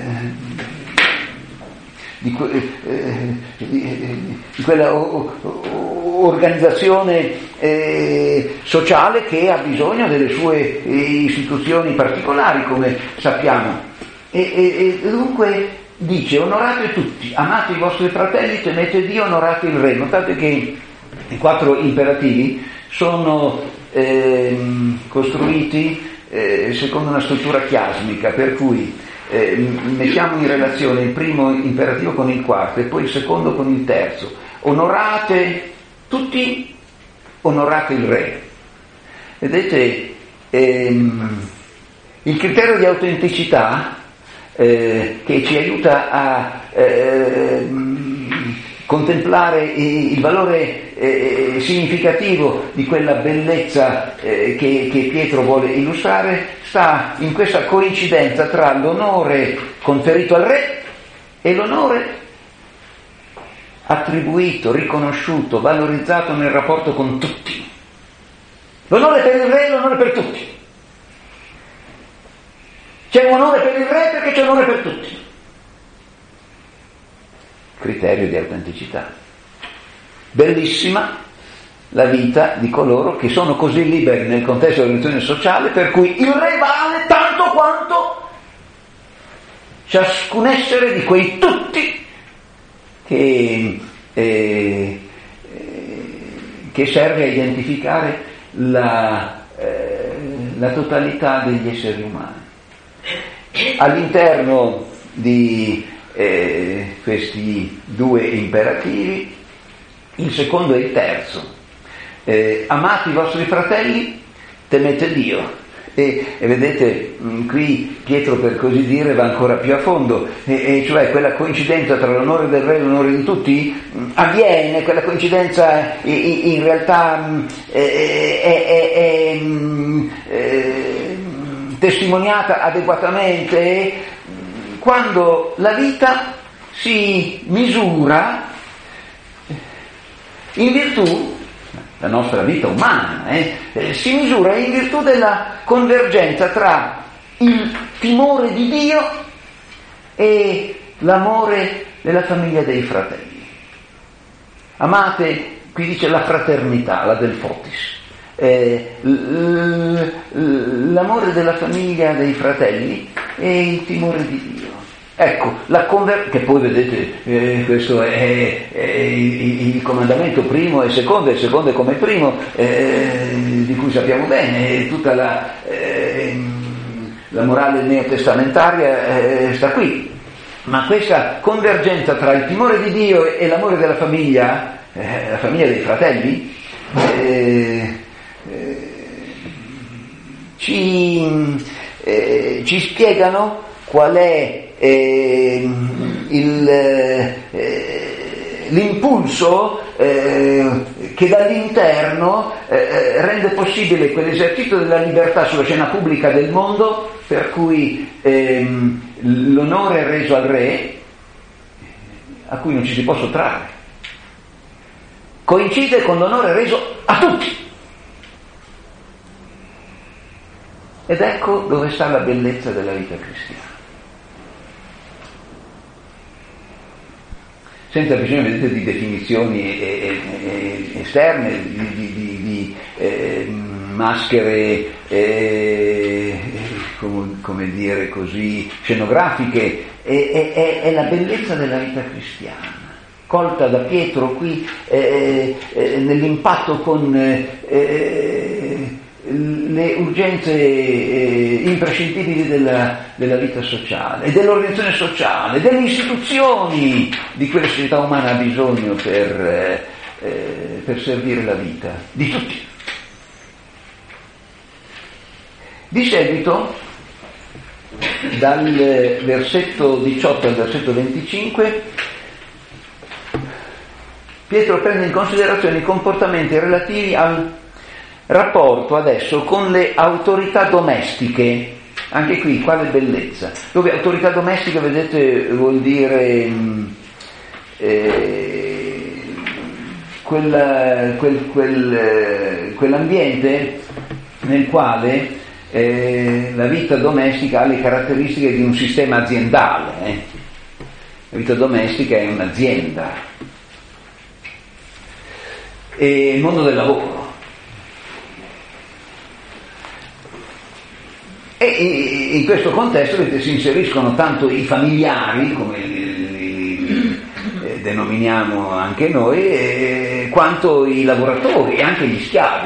di, eh, di, di quella o, o, organizzazione eh, sociale che ha bisogno delle sue eh, istituzioni particolari, come sappiamo. E, e, e dunque dice: onorate tutti, amate i vostri fratelli, temete Dio, onorate il Re. Notate che i quattro imperativi sono eh, costruiti eh, secondo una struttura chiasmica, per cui eh, mettiamo in relazione il primo imperativo con il quarto e poi il secondo con il terzo. Onorate tutti, onorate il Re. Vedete, ehm, il criterio di autenticità eh, che ci aiuta a eh, contemplare il valore eh, significativo di quella bellezza eh, che, che Pietro vuole illustrare sta in questa coincidenza tra l'onore conferito al Re e l'onore attribuito, riconosciuto, valorizzato nel rapporto con tutti. L'onore per il Re e l'onore per tutti. C'è un onore per il Re perché c'è onore per tutti. Criterio di autenticità. Bellissima la vita di coloro che sono così liberi nel contesto della relazione sociale per cui il Re vale tanto quanto ciascun essere di quei tutti che, eh, che serve a identificare la, eh, la totalità degli esseri umani. All'interno di eh, questi due imperativi, il secondo e il terzo, eh, amate i vostri fratelli, temete Dio. E, e vedete, mh, qui Pietro, per così dire, va ancora più a fondo, e, e cioè quella coincidenza tra l'onore del Re e l'onore di tutti mh, avviene, quella coincidenza in, in realtà mh, è, è, è, è mh, è testimoniata adeguatamente quando la vita si misura in virtù, la nostra vita umana, eh, eh, si misura in virtù della convergenza tra il timore di Dio e l'amore della famiglia dei fratelli. Amate, qui dice la fraternità, la del Fotis. Eh, l'amore della famiglia dei fratelli e il timore di Dio. Ecco, la conver- che poi vedete, eh, questo è, è il, il comandamento primo e secondo, e secondo è come primo, eh, di cui sappiamo bene, tutta la, eh, la morale neotestamentaria eh, sta qui. Ma questa convergenza tra il timore di Dio e l'amore della famiglia, eh, la famiglia dei fratelli, eh, eh, ci, eh, ci spiegano qual è eh, il, eh, l'impulso eh, che dall'interno eh, rende possibile quell'esercizio della libertà sulla scena pubblica del mondo, per cui ehm, l'onore reso al re, a cui non ci si può sottrarre, coincide con l'onore reso a tutti. Ed ecco dove sta la bellezza della vita cristiana. Senza bisogno, vedete, di definizioni eh, eh, esterne, di, di, di, di eh, maschere, eh, come, come dire così, scenografiche, è, è, è la bellezza della vita cristiana, colta da Pietro qui eh, eh, nell'impatto con eh, le urgenze eh, imprescindibili della, della vita sociale, dell'organizzazione sociale, delle istituzioni di cui la società umana ha bisogno per, eh, eh, per servire la vita di tutti. Di seguito, dal versetto diciotto al versetto venticinque, Pietro prende in considerazione i comportamenti relativi al rapporto adesso con le autorità domestiche. Anche qui, quale bellezza. Dove autorità domestica, vedete, vuol dire eh, quel, quel, quel, quell'ambiente nel quale eh, la vita domestica ha le caratteristiche di un sistema aziendale. Eh. La vita domestica è un'azienda. E il mondo del lavoro. E in questo contesto, vedete, si inseriscono tanto i familiari, come li, li eh, denominiamo anche noi, eh, quanto i lavoratori e anche gli schiavi.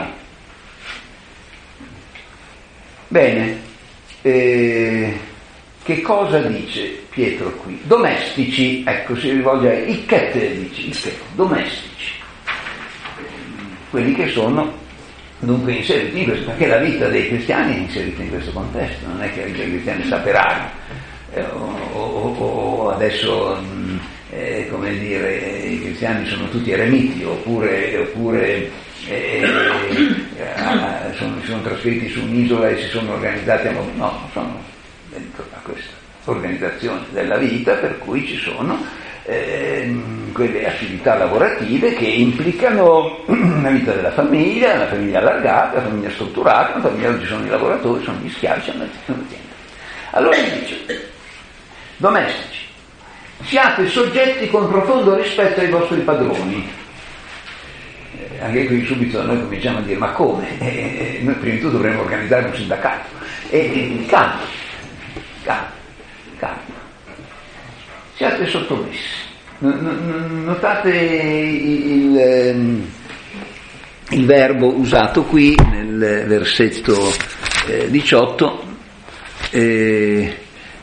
Bene, eh, che cosa dice Pietro qui? Domestici, ecco, si rivolge a icchet, dice, icchet, domestici, quelli che sono dunque inseriti in questo, perché la vita dei cristiani è inserita in questo contesto, non è che la vita dei cristiani sta per aria, eh, o, o, o adesso eh, come dire, i cristiani sono tutti eremiti, oppure, oppure eh, eh, sono, si sono trasferiti su un'isola e si sono organizzati a modo, no, sono dentro a questa organizzazione della vita, per cui ci sono Eh, quelle attività lavorative che implicano la vita della famiglia, la famiglia allargata, la famiglia strutturata, la famiglia dove ci sono i lavoratori, sono gli schiavi, c'è un'azienda. Allora dice, domestici, siate soggetti con profondo rispetto ai vostri padroni. Eh, anche qui subito noi cominciamo a dire, ma come? Eh, noi prima di tutto dovremmo organizzare un sindacato. E eh, calma, calma, calma. Siate sottomessi. Notate il, il, il verbo usato qui nel versetto eh, diciotto, eh,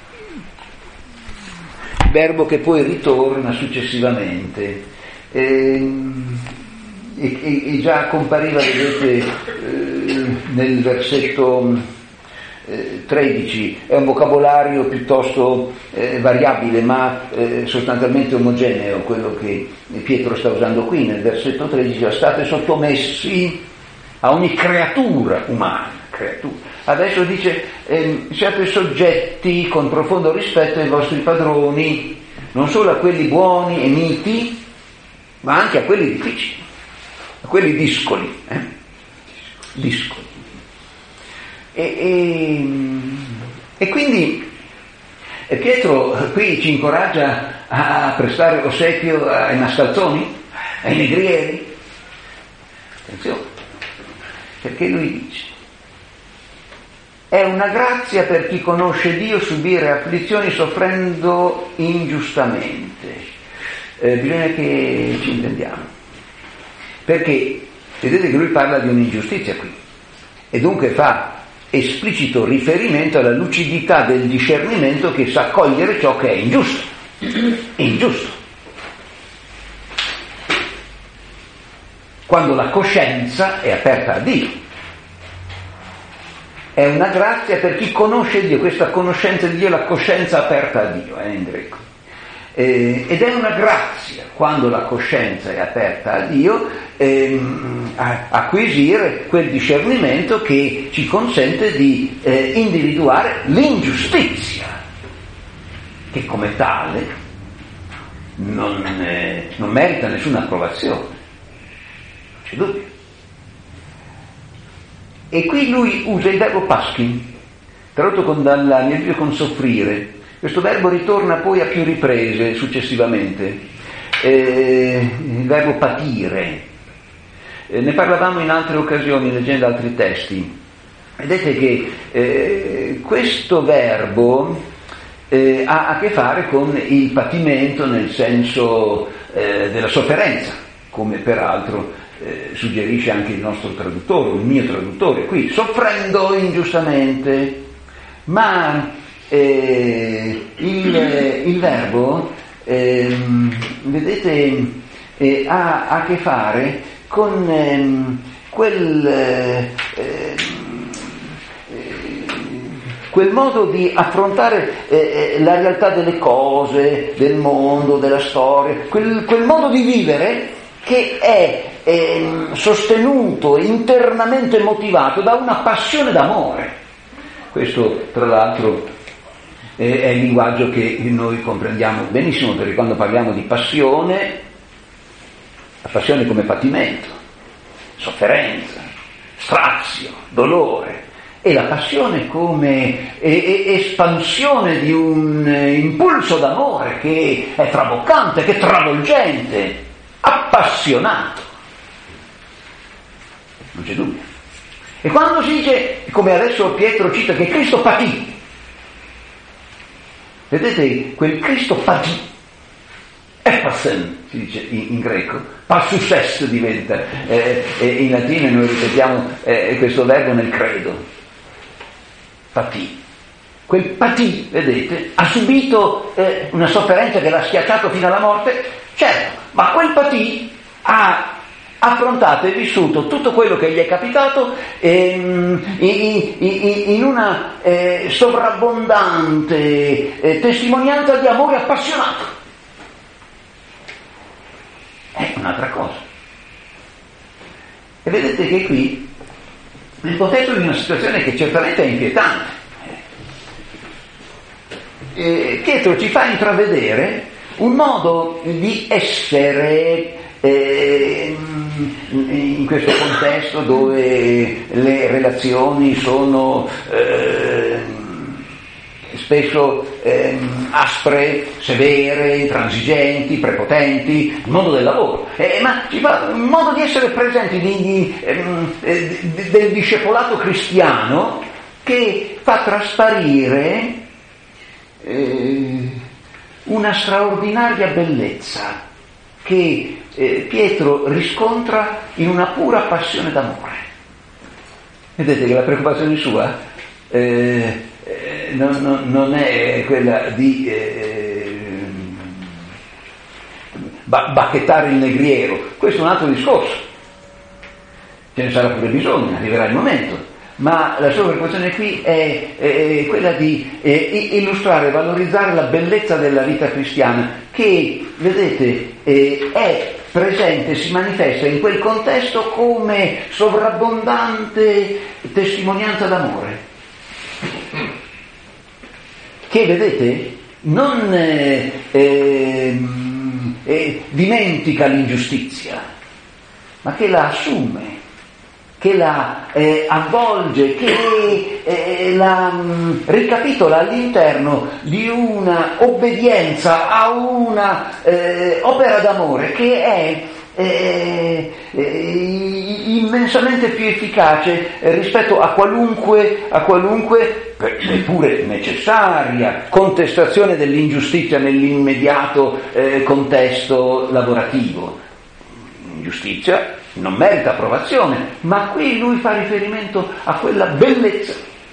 verbo che poi ritorna successivamente eh, e, e, e già compariva, vedete, eh, nel versetto tredici, è un vocabolario piuttosto eh, variabile, ma eh, sostanzialmente omogeneo, quello che Pietro sta usando qui nel versetto tredici. State sottomessi a ogni creatura umana, creatura. Adesso dice eh, siate soggetti con profondo rispetto ai vostri padroni, non solo a quelli buoni e miti, ma anche a quelli difficili, a quelli discoli, eh? discoli. E, e, e quindi e Pietro qui ci incoraggia a prestare ossequio ai mascalzoni, ai negrieri. Attenzione, perché lui dice: è una grazia per chi conosce Dio subire afflizioni soffrendo ingiustamente. Eh, bisogna che ci intendiamo, perché vedete che lui parla di un'ingiustizia qui, e dunque fa esplicito riferimento alla lucidità del discernimento che sa cogliere ciò che è ingiusto. Ingiusto. Quando la coscienza è aperta a Dio. È una grazia per chi conosce Dio, questa conoscenza di Dio, la coscienza aperta a Dio, eh, in greco. Eh, ed è una grazia, quando la coscienza è aperta a Dio, ehm, a, acquisire quel discernimento che ci consente di eh, individuare l'ingiustizia, che come tale non, eh, non merita nessuna approvazione, non c'è dubbio. E qui lui usa il verbo paskin, tradotto con, dalla mia Bibbia con soffrire. Questo verbo ritorna poi a più riprese successivamente, eh, il verbo patire. Eh, ne parlavamo in altre occasioni leggendo altri testi. Vedete che eh, questo verbo eh, ha a che fare con il patimento nel senso eh, della sofferenza, come peraltro eh, suggerisce anche il nostro traduttore, il mio traduttore qui, soffrendo ingiustamente, ma Eh, il, il verbo, eh, vedete, eh, ha a che fare con eh, quel, eh, quel modo di affrontare eh, la realtà delle cose, del mondo, della storia, quel, quel modo di vivere che è eh, sostenuto, internamente motivato da una passione d'amore. Questo, tra l'altro, è il linguaggio che noi comprendiamo benissimo, perché quando parliamo di passione, la passione come patimento, sofferenza, strazio, dolore, e la passione come espansione di un impulso d'amore che è traboccante, che è travolgente, appassionato. Non c'è dubbio. E quando si dice, come adesso Pietro cita, che Cristo patì, vedete, quel Cristo patì, eppasen si dice in, in greco, passus est diventa, eh, eh, in latino noi ripetiamo eh, questo verbo nel credo, patì. Quel patì, vedete, ha subito eh, una sofferenza che l'ha schiacciato fino alla morte, certo, ma quel patì ha affrontato e vissuto tutto quello che gli è capitato ehm, in, in, in una eh, sovrabbondante eh, testimonianza di amore appassionato. È un'altra cosa. E vedete che qui, nel contesto di una situazione che certamente è inquietante, eh, Pietro ci fa intravedere un modo di essere eh, in questo contesto dove le relazioni sono eh, spesso eh, aspre, severe, intransigenti, prepotenti, il mondo del lavoro, eh, ma ci fa un modo di essere presenti di, di, eh, di, del discepolato cristiano che fa trasparire eh, una straordinaria bellezza che eh, Pietro riscontra in una pura passione d'amore. Vedete che la preoccupazione sua eh, eh, non, non, non è quella di eh, bacchettare il negriero, questo è un altro discorso, ce ne sarà pure bisogno, arriverà il momento, ma la sua preoccupazione qui è, è quella di è, illustrare e valorizzare la bellezza della vita cristiana che, vedete, è, è presente, si manifesta in quel contesto come sovrabbondante testimonianza d'amore, che, vedete, non eh, eh, eh, dimentica l'ingiustizia, ma che la assume, che la eh, avvolge, che eh, la mh, ricapitola all'interno di una obbedienza a una eh, opera d'amore che è eh, eh, immensamente più efficace eh, rispetto a qualunque, a qualunque, neppure necessaria, contestazione dell'ingiustizia nell'immediato eh, contesto lavorativo. Ingiustizia non merita approvazione, ma qui lui fa riferimento a quella bellezza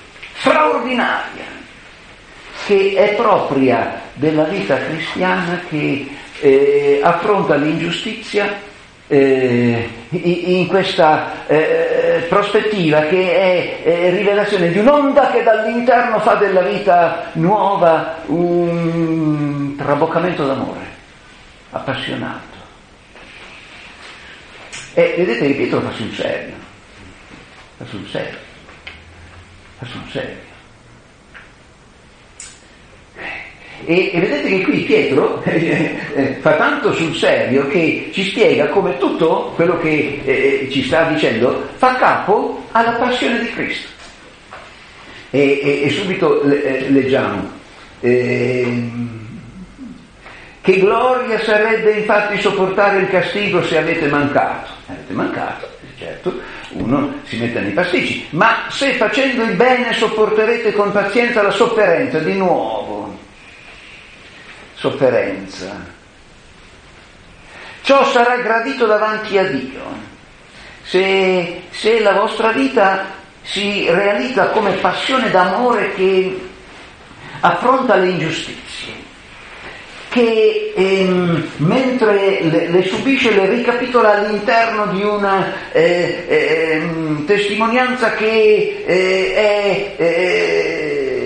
straordinaria che è propria della vita cristiana, che eh, affronta l'ingiustizia eh, in questa eh, prospettiva che è eh, rivelazione di un'onda che dall'interno fa della vita nuova un traboccamento d'amore appassionato. E vedete che Pietro fa sul serio, fa sul serio, fa sul serio. E, e vedete che qui Pietro eh, fa tanto sul serio che ci spiega come tutto quello che eh, ci sta dicendo fa capo alla passione di Cristo. E, e, e subito le, leggiamo eh, che gloria sarebbe infatti sopportare il castigo se avete mancato. Avete mancato, certo, uno si mette nei pasticci, ma se facendo il bene sopporterete con pazienza la sofferenza, di nuovo sofferenza, ciò sarà gradito davanti a Dio se, se la vostra vita si realizza come passione d'amore che affronta le ingiustizie, che ehm, mentre le, le subisce le ricapitola all'interno di una eh, eh, testimonianza che eh, è eh,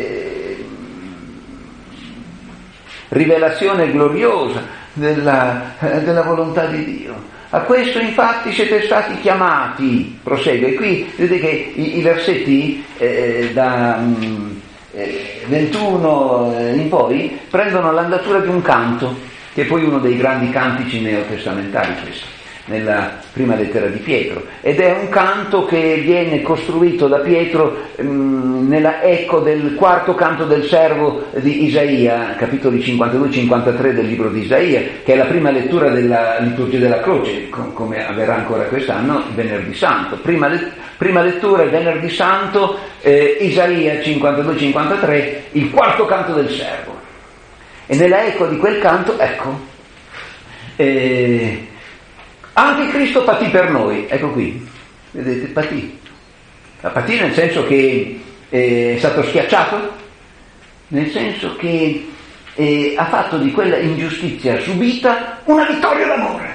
rivelazione gloriosa della, della volontà di Dio. A questo infatti siete stati chiamati, prosegue, qui vedete che i, i versetti eh, da mm, eh, ventuno in poi prendono l'andatura di un canto, che è poi uno dei grandi cantici neotestamentari, questo, nella prima lettera di Pietro, ed è un canto che viene costruito da Pietro mh, nella eco del quarto canto del servo di Isaia, capitoli cinquantadue cinquantatré del libro di Isaia, che è la prima lettura della liturgia della croce, com- come avverrà ancora quest'anno, venerdì santo. Prima, le- prima lettura, venerdì santo, eh, Isaia cinquantadue cinquantatré, il quarto canto del servo. E nella eco di quel canto, ecco, eh, anche Cristo patì per noi, ecco qui, vedete, patì. Patì nel senso che è stato schiacciato, nel senso che eh, ha fatto di quella ingiustizia subita una vittoria d'amore.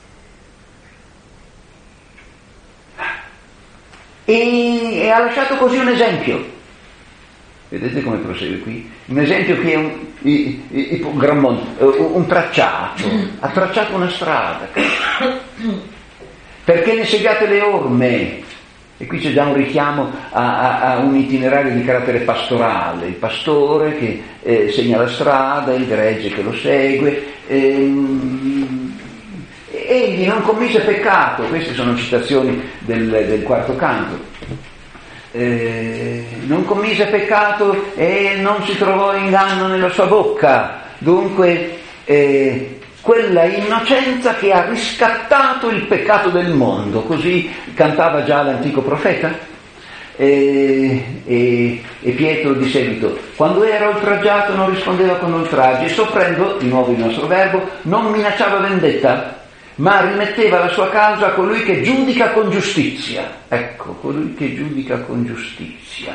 E, e ha lasciato così un esempio. Vedete come prosegue qui? Un esempio che è un, i, i, un, gran mondo, un tracciato, ha tracciato una strada. Perché ne seguiate le orme? E qui c'è già un richiamo a, a, a un itinerario di carattere pastorale, il pastore che eh, segna la strada, il gregge che lo segue. Ehm, egli non commise peccato, queste sono citazioni del, del quarto canto. Eh, non commise peccato e non si trovò inganno nella sua bocca, dunque eh, quella innocenza che ha riscattato il peccato del mondo, così cantava già l'antico profeta. E, e, e Pietro di seguito, quando era oltraggiato non rispondeva con oltraggi, soffrendo, di nuovo il nostro verbo, non minacciava vendetta, ma rimetteva la sua causa a colui che giudica con giustizia. Ecco, colui che giudica con giustizia.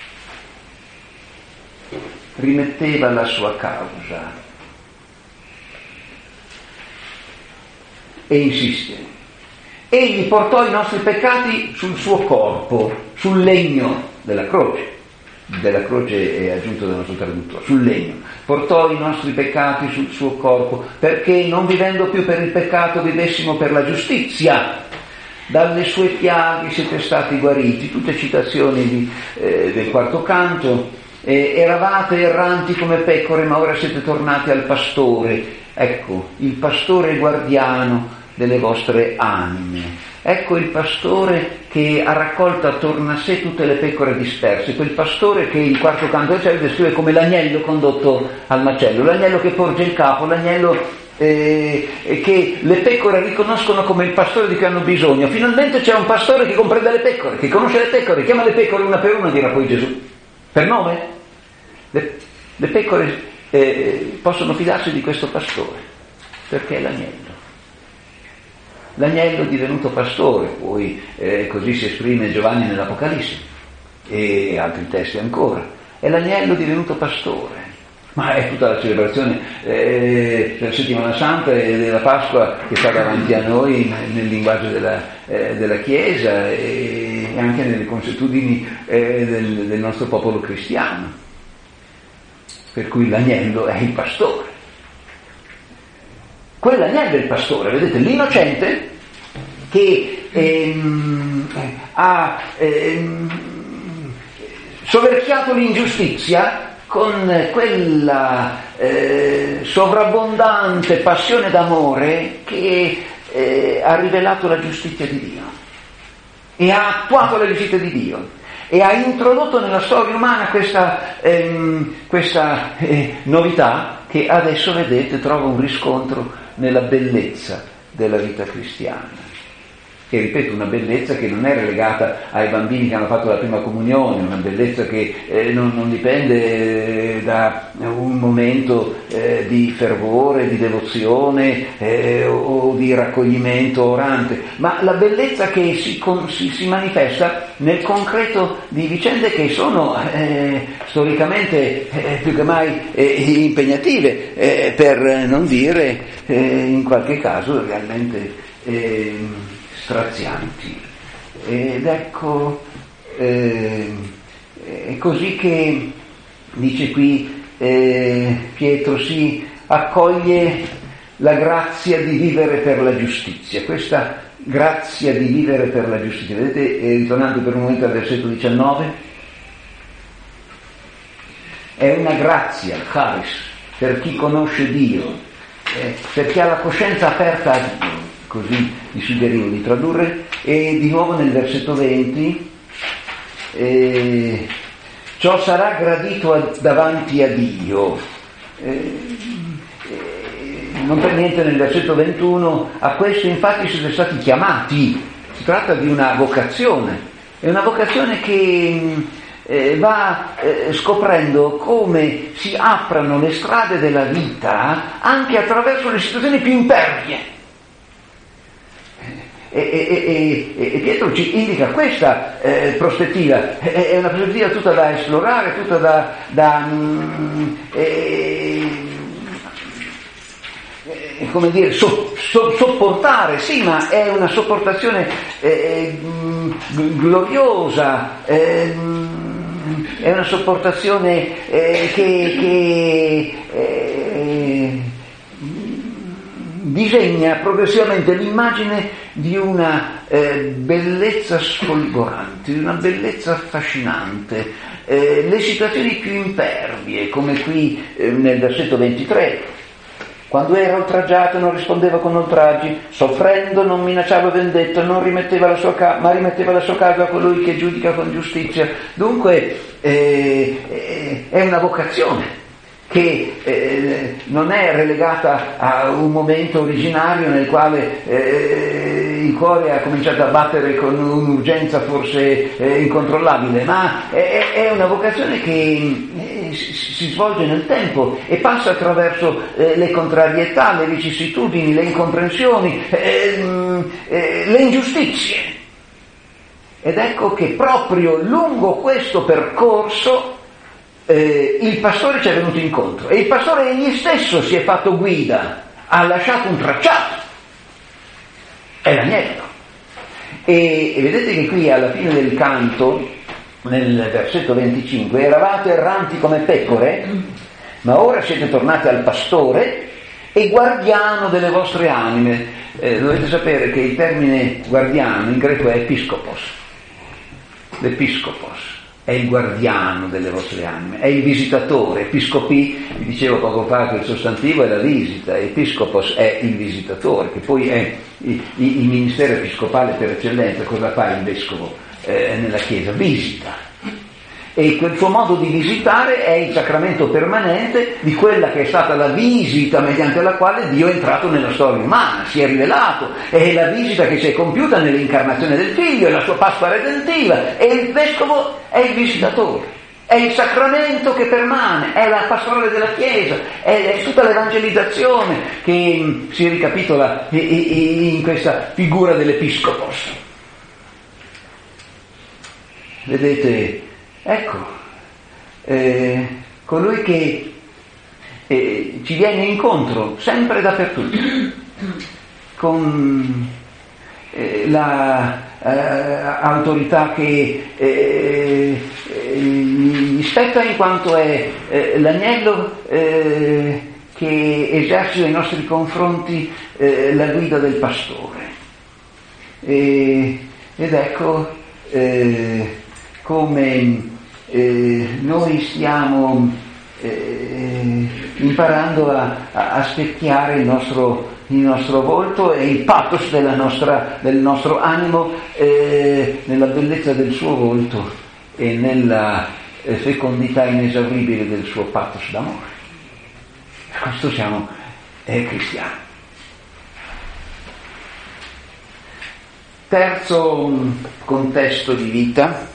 Rimetteva la sua causa. E insiste. Egli portò i nostri peccati sul suo corpo, sul legno della croce. Della croce è aggiunto dal nostro traduttore, sul legno. Portò i nostri peccati sul suo corpo, perché non vivendo più per il peccato vivessimo per la giustizia. Dalle sue piaghe siete stati guariti. Tutte citazioni di, eh, del quarto canto. Eh, eravate erranti come pecore, ma ora siete tornati al pastore. Ecco, il pastore guardiano delle vostre anime. Ecco il pastore che ha raccolto attorno a sé tutte le pecore disperse, quel pastore che il quarto canto del cielo descrive come l'agnello condotto al macello, l'agnello che porge il capo, l'agnello eh, che le pecore riconoscono come il pastore di cui hanno bisogno. Finalmente c'è un pastore che comprende le pecore, che conosce le pecore, chiama le pecore una per una, dirà poi Gesù. Per nome? Le, le pecore eh, possono fidarsi di questo pastore, perché è l'agnello. L'agnello divenuto pastore, poi eh, così si esprime Giovanni nell'Apocalisse. e altri testi ancora. È l'agnello divenuto pastore. Ma è tutta la celebrazione eh, della Settimana Santa e della Pasqua che sta davanti a noi nel, nel linguaggio della, eh, della Chiesa e anche nelle consuetudini eh, del, del nostro popolo cristiano. Per cui l'agnello è il pastore. Quell'agnello è il pastore, vedete, l'innocente che ehm, ha ehm, soverchiato l'ingiustizia con quella eh, sovrabbondante passione d'amore che eh, ha rivelato la giustizia di Dio e ha attuato la giustizia di Dio e ha introdotto nella storia umana questa, ehm, questa eh, novità che adesso, vedete, trova un riscontro nella bellezza della vita cristiana. Che, ripeto, una bellezza che non è relegata ai bambini che hanno fatto la prima comunione, una bellezza che eh, non, non dipende eh, da un momento eh, di fervore, di devozione eh, o di raccoglimento orante, ma la bellezza che si, con, si, si manifesta nel concreto di vicende che sono eh, storicamente eh, più che mai eh, impegnative, eh, per non dire eh, in qualche caso realmente eh, strazianti. Ed ecco, eh, è così che dice qui eh, Pietro, si accoglie la grazia di vivere per la giustizia. Questa grazia di vivere per la giustizia, vedete, eh, ritornando per un momento al versetto diciannove, è una grazia, charis, per chi conosce Dio, eh, per chi ha la coscienza aperta a Dio. Così mi suggerivo di tradurre. E di nuovo nel versetto venti, eh, ciò sarà gradito a, davanti a Dio. Eh, eh, non per niente nel versetto ventuno, a questo infatti siete stati chiamati. Si tratta di una vocazione, è una vocazione che eh, va eh, scoprendo come si aprano le strade della vita anche attraverso le situazioni più impervie. E, e, e, e Pietro ci indica questa eh, prospettiva, è, è una prospettiva tutta da esplorare, tutta da, da mm, eh, eh, come dire, so, so, sopportare, sì, ma è una sopportazione eh, mm, gloriosa, eh, è una sopportazione eh, che, che eh, disegna progressivamente l'immagine di una eh, bellezza sfolgorante, di una bellezza affascinante. Eh, le situazioni più impervie, come qui eh, nel versetto ventitré, quando era oltraggiato non rispondeva con oltraggi, soffrendo non minacciava vendetta, non rimetteva la sua ca- ma rimetteva la sua casa a colui che giudica con giustizia. Dunque eh, eh, è una vocazione che eh, non è relegata a un momento originario nel quale eh, il cuore ha cominciato a battere con un'urgenza forse eh, incontrollabile, ma è, è una vocazione che eh, si, si svolge nel tempo e passa attraverso eh, le contrarietà, le vicissitudini, le incomprensioni, eh, eh, le ingiustizie. Ed ecco che proprio lungo questo percorso Eh, il pastore ci è venuto incontro e il pastore egli stesso si è fatto guida, ha lasciato un tracciato, è l'agnello. E, e vedete che qui alla fine del canto, nel versetto venticinque, eravate erranti come pecore, ma ora siete tornati al pastore e guardiano delle vostre anime. Eh, dovete sapere che il termine guardiano in greco è episcopos, l'episcopos è il guardiano delle vostre anime, è il visitatore. Episcopi, vi dicevo poco fa che il sostantivo è la visita, episcopos è il visitatore, che poi è il, il ministero episcopale per eccellenza. Cosa fa il vescovo eh, nella Chiesa? Visita. E quel suo modo di visitare è il sacramento permanente di quella che è stata la visita mediante la quale Dio è entrato nella storia umana, si è rivelato, è la visita che si è compiuta nell'incarnazione del Figlio, è la sua Pasqua redentiva, e il vescovo è il visitatore, è il sacramento che permane, è la pastorale della Chiesa, è, è tutta l'evangelizzazione che si ricapitola in questa figura dell'episcopos. Vedete, ecco, eh, colui che eh, ci viene incontro sempre dappertutto, con eh, la eh, autorità che eh, eh, gli spetta in quanto è eh, l'agnello eh, che esercita nei nostri confronti eh, la guida del pastore. E, ed ecco eh, come eh, noi stiamo eh, imparando a, a, a specchiare il nostro, il nostro volto e il pathos della nostra, del nostro animo eh, nella bellezza del suo volto e nella eh, fecondità inesauribile del suo pathos d'amore. Per questo siamo eh, cristiani. Terzo contesto di vita,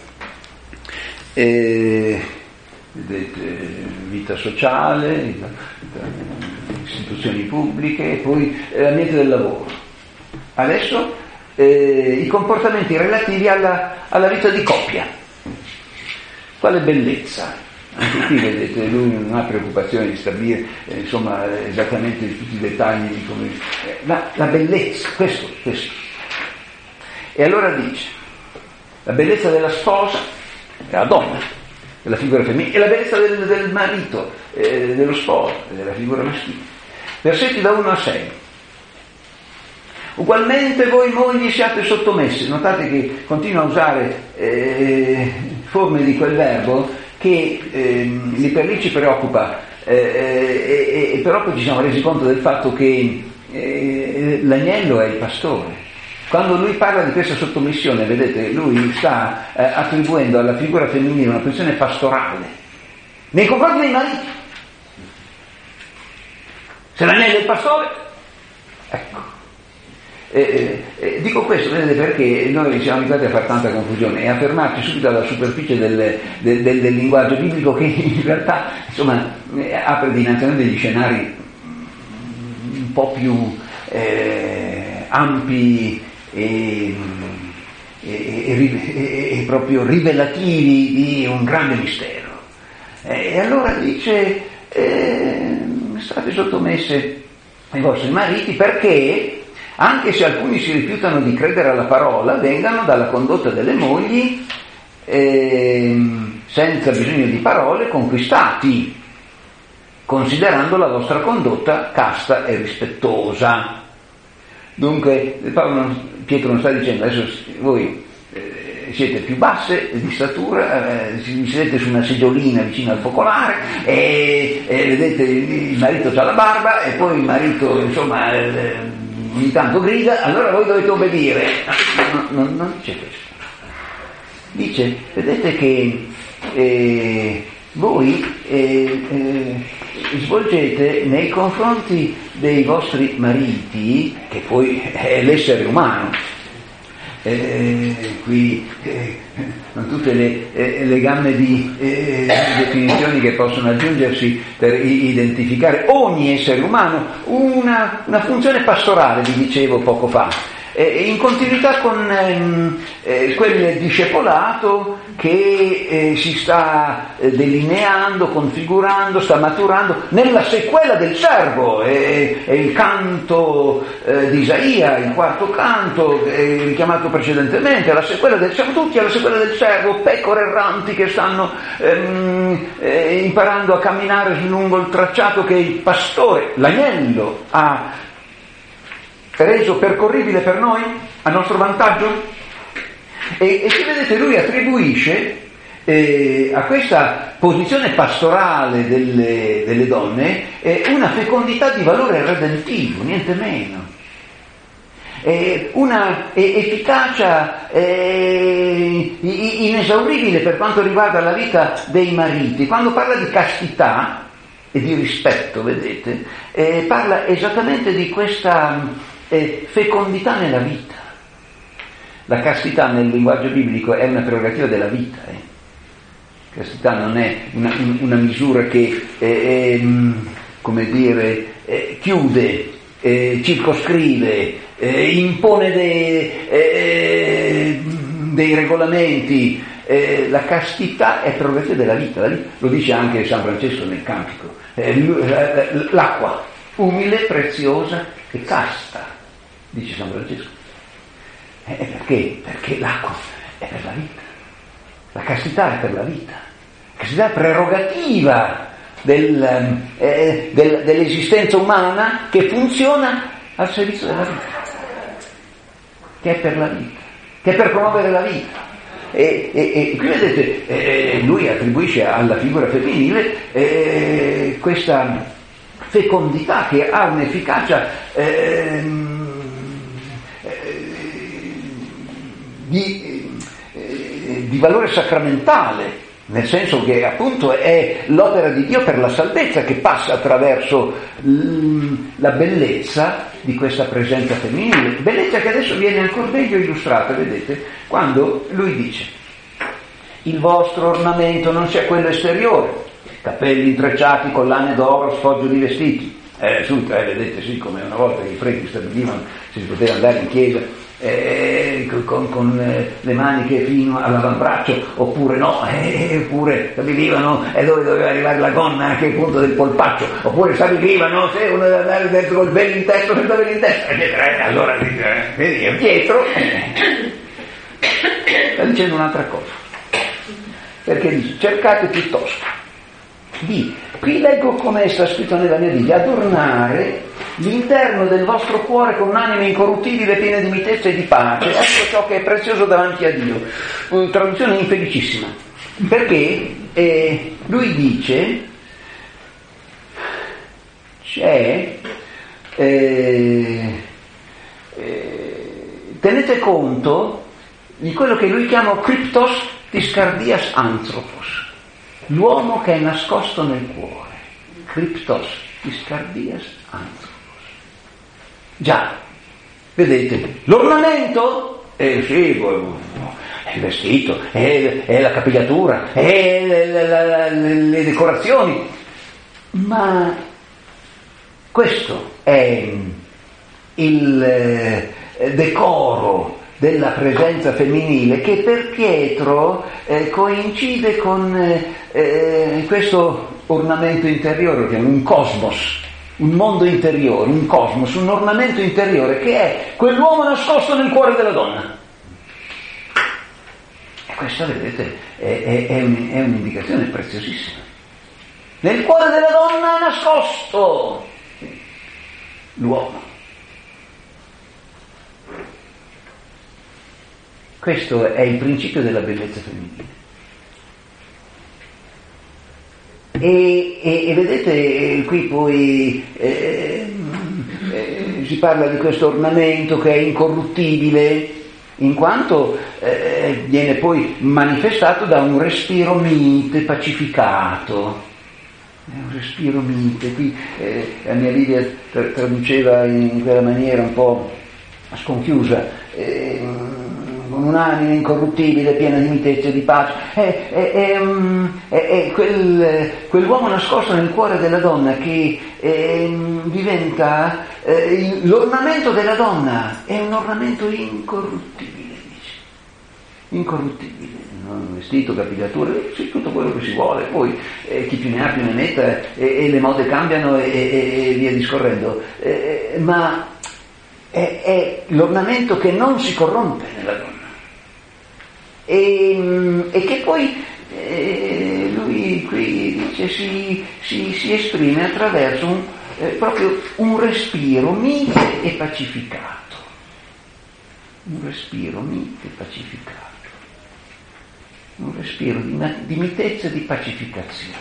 eh, vedete, vita sociale, vita, vita, istituzioni pubbliche, e poi l'ambiente del lavoro. Adesso eh, i comportamenti relativi alla, alla vita di coppia. Quale bellezza! Anche qui vedete, lui non ha preoccupazione di stabilire eh, insomma esattamente tutti i dettagli di come eh, la, la bellezza, questo, questo. E allora dice, la bellezza della sposa è la donna, è la figura femminile, e la bellezza del, del marito, eh, dello sposo, è la figura maschile. Versetti da uno a sei. Ugualmente voi mogli siate sottomessi. Notate che continua a usare eh, forme di quel verbo che eh, lì per lì ci preoccupa, eh, eh, e però poi ci siamo resi conto del fatto che eh, l'agnello è il pastore. Quando lui parla di questa sottomissione, vedete, lui sta eh, attribuendo alla figura femminile una posizione pastorale nei confronti dei mariti. Se l'agnello è il pastore, ecco. Eh, eh, dico questo, vedete, perché noi siamo abituati a fare tanta confusione e a fermarci subito alla superficie del, del, del, del linguaggio biblico, che in realtà insomma eh, apre dinanzi a noi degli scenari un po' più eh, ampi e, e, e, e proprio rivelativi di un grande mistero. E allora dice eh, state sottomesse ai vostri mariti, perché anche se alcuni si rifiutano di credere alla parola, vengano dalla condotta delle mogli eh, senza bisogno di parole conquistati, considerando la vostra condotta casta e rispettosa. Dunque Paolo, Pietro non sta dicendo adesso voi eh, siete più basse di statura, eh, siete su una seggiolina vicino al focolare e, e vedete il marito c'ha la barba e poi il marito insomma eh, ogni tanto grida, allora voi dovete obbedire. No, no, non dice questo. Dice, vedete che eh, voi eh, eh, svolgete nei confronti dei vostri mariti, che poi è l'essere umano, eh, qui eh, con tutte le, eh, le gamme di eh, definizioni che possono aggiungersi per identificare ogni essere umano, una, una funzione pastorale, vi dicevo poco fa, eh, in continuità con ehm, eh, quel discepolato che eh, si sta eh, delineando, configurando, sta maturando nella sequela del servo. È, è il canto eh, di Isaia, il quarto canto eh, richiamato precedentemente, la sequela del servo, tutti alla sequela del servo, pecore erranti che stanno ehm, eh, imparando a camminare lungo il tracciato che il pastore, l'agnello, ha reso percorribile per noi, a nostro vantaggio. E, e se vedete, lui attribuisce eh, a questa posizione pastorale delle, delle donne eh, una fecondità di valore redentivo, niente meno, eh, una eh, efficacia eh, inesauribile per quanto riguarda la vita dei mariti. Quando parla di castità e di rispetto, vedete, eh, parla esattamente di questa eh, fecondità nella vita. La castità nel linguaggio biblico è una prerogativa della vita. Eh. Castità non è una, una misura che, eh, eh, come dire, eh, chiude, eh, circoscrive, eh, impone dei, eh, dei regolamenti, eh, la castità è prerogativa della vita, lo dice anche San Francesco nel Cantico, eh, l'acqua umile, preziosa e casta, dice San Francesco. Eh, perché? Perché l'acqua è per la vita, la castità è per la vita, la castità è prerogativa del, eh, del, dell'esistenza umana che funziona al servizio della vita, che è per la vita, che è per promuovere la vita. E, e, e qui vedete, eh, lui attribuisce alla figura femminile eh, questa fecondità che ha un'efficacia eh, eh, di, eh, di valore sacramentale, nel senso che appunto è l'opera di Dio per la salvezza che passa attraverso la bellezza di questa presenza femminile, bellezza che adesso viene ancora meglio illustrata, vedete, quando lui dice: il vostro ornamento non sia quello esteriore, capelli intrecciati, collane d'oro, sfoggio di vestiti, eh, subito, eh, vedete, sì, come una volta che i preti stabilivano se si poteva andare in chiesa Eh, con, con eh, le maniche fino all'avambraccio, oppure no, eh, oppure stabilivano eh, dove doveva arrivare la gonna, a che punto del polpaccio, oppure stabilivano se uno deve andare dentro col velo in testa o senza velo in testa, eccetera. Eh, allora eh, vedi, Pietro eh, sta dicendo un'altra cosa, perché dice: cercate piuttosto di, qui leggo come sta scritto nella mia Bibbia, adornare l'interno del vostro cuore con un'anima incorruttibile, piena di mitezza e di pace, ecco ciò che è prezioso davanti a Dio. Una traduzione infelicissima, perché eh, lui dice c'è eh, eh, tenete conto di quello che lui chiama cryptos discardias anthropos, l'uomo che è nascosto nel cuore, cryptos discardias anthropos. Già, vedete, l'ornamento è sì, è il vestito, è, è la capigliatura, è le, le, le, le decorazioni, ma questo è il decoro della presenza femminile che per Pietro eh, coincide con eh, questo ornamento interiore, che è un cosmos, un mondo interiore, un cosmos, un ornamento interiore che è quell'uomo nascosto nel cuore della donna. E questa, vedete, è, è, è, un, è un'indicazione preziosissima. Nel cuore della donna è nascosto l'uomo. Questo è il principio della bellezza femminile. E, e, e vedete, qui poi eh, eh, si parla di questo ornamento che è incorruttibile, in quanto eh, viene poi manifestato da un respiro mite, pacificato. È un respiro mite. Qui eh, la mia Bibbia tra- traduceva in quella maniera un po' sconchiusa, eh, con un'anima incorruttibile, piena di mitezza e di pace. È, è, è, è, è quel, quell'uomo nascosto nel cuore della donna che è, diventa eh, l'ornamento della donna, è un ornamento incorruttibile, dice. Incorruttibile, un vestito, capigliatura, sì, tutto quello che si vuole, poi eh, chi più ne ha più ne metta, e, e le mode cambiano e, e, e via discorrendo, eh, ma è, è l'ornamento che non si corrompe nella donna. E, e che poi eh, lui qui dice si, si, si esprime attraverso un, eh, proprio un respiro mite e pacificato, un respiro mite e pacificato, un respiro di, di mitezza e di pacificazione.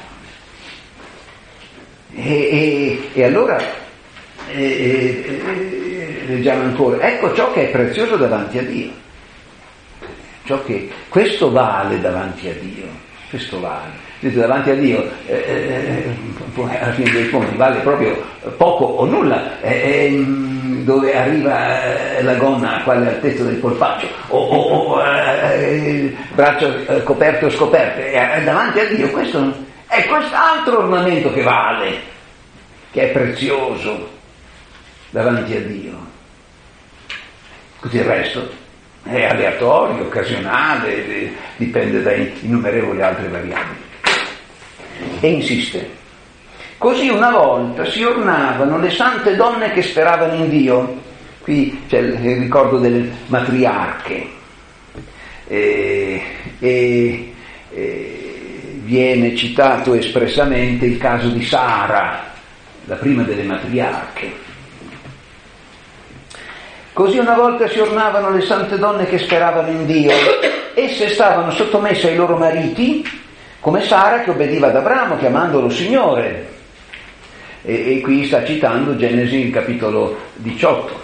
E, e, e allora eh, eh, leggiamo ancora, ecco ciò che è prezioso davanti a Dio. Ciò che questo vale davanti a Dio, questo vale. Vedete, davanti a Dio eh, eh, alla fine dei conti vale proprio poco o nulla, eh, eh, dove arriva eh, la gonna a quale altezza del polpaccio, o, o, o eh, braccia eh, coperte o scoperte. Eh, davanti a Dio questo è quest'altro ornamento che vale, che è prezioso davanti a Dio. Così il resto è aleatorio, occasionale, dipende da innumerevoli altre variabili. E insiste: così una volta si ornavano le sante donne che speravano in Dio. Qui c'è il ricordo delle matriarche e, e, e viene citato espressamente il caso di Sara, la prima delle matriarche. Così una volta si ornavano le sante donne che speravano in Dio. Esse stavano sottomesse ai loro mariti, come Sara che obbediva ad Abramo chiamandolo Signore. E, e qui sta citando Genesi capitolo diciotto.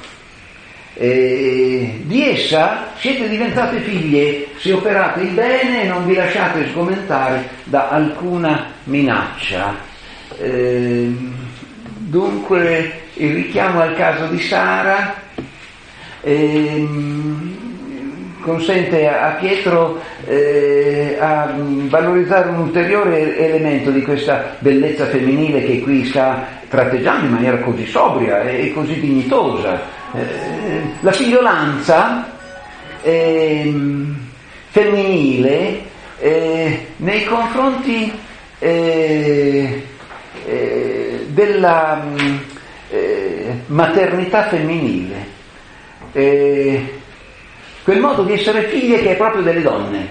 E di essa siete diventate figlie se operate il bene e non vi lasciate sgomentare da alcuna minaccia. E, dunque il richiamo al caso di Sara e, consente a Pietro eh, a valorizzare un ulteriore elemento di questa bellezza femminile che qui sta tratteggiando in maniera così sobria e così dignitosa. Eh, la figliolanza eh, femminile eh, nei confronti eh, eh, della eh, maternità femminile, eh, quel modo di essere figlie che è proprio delle donne.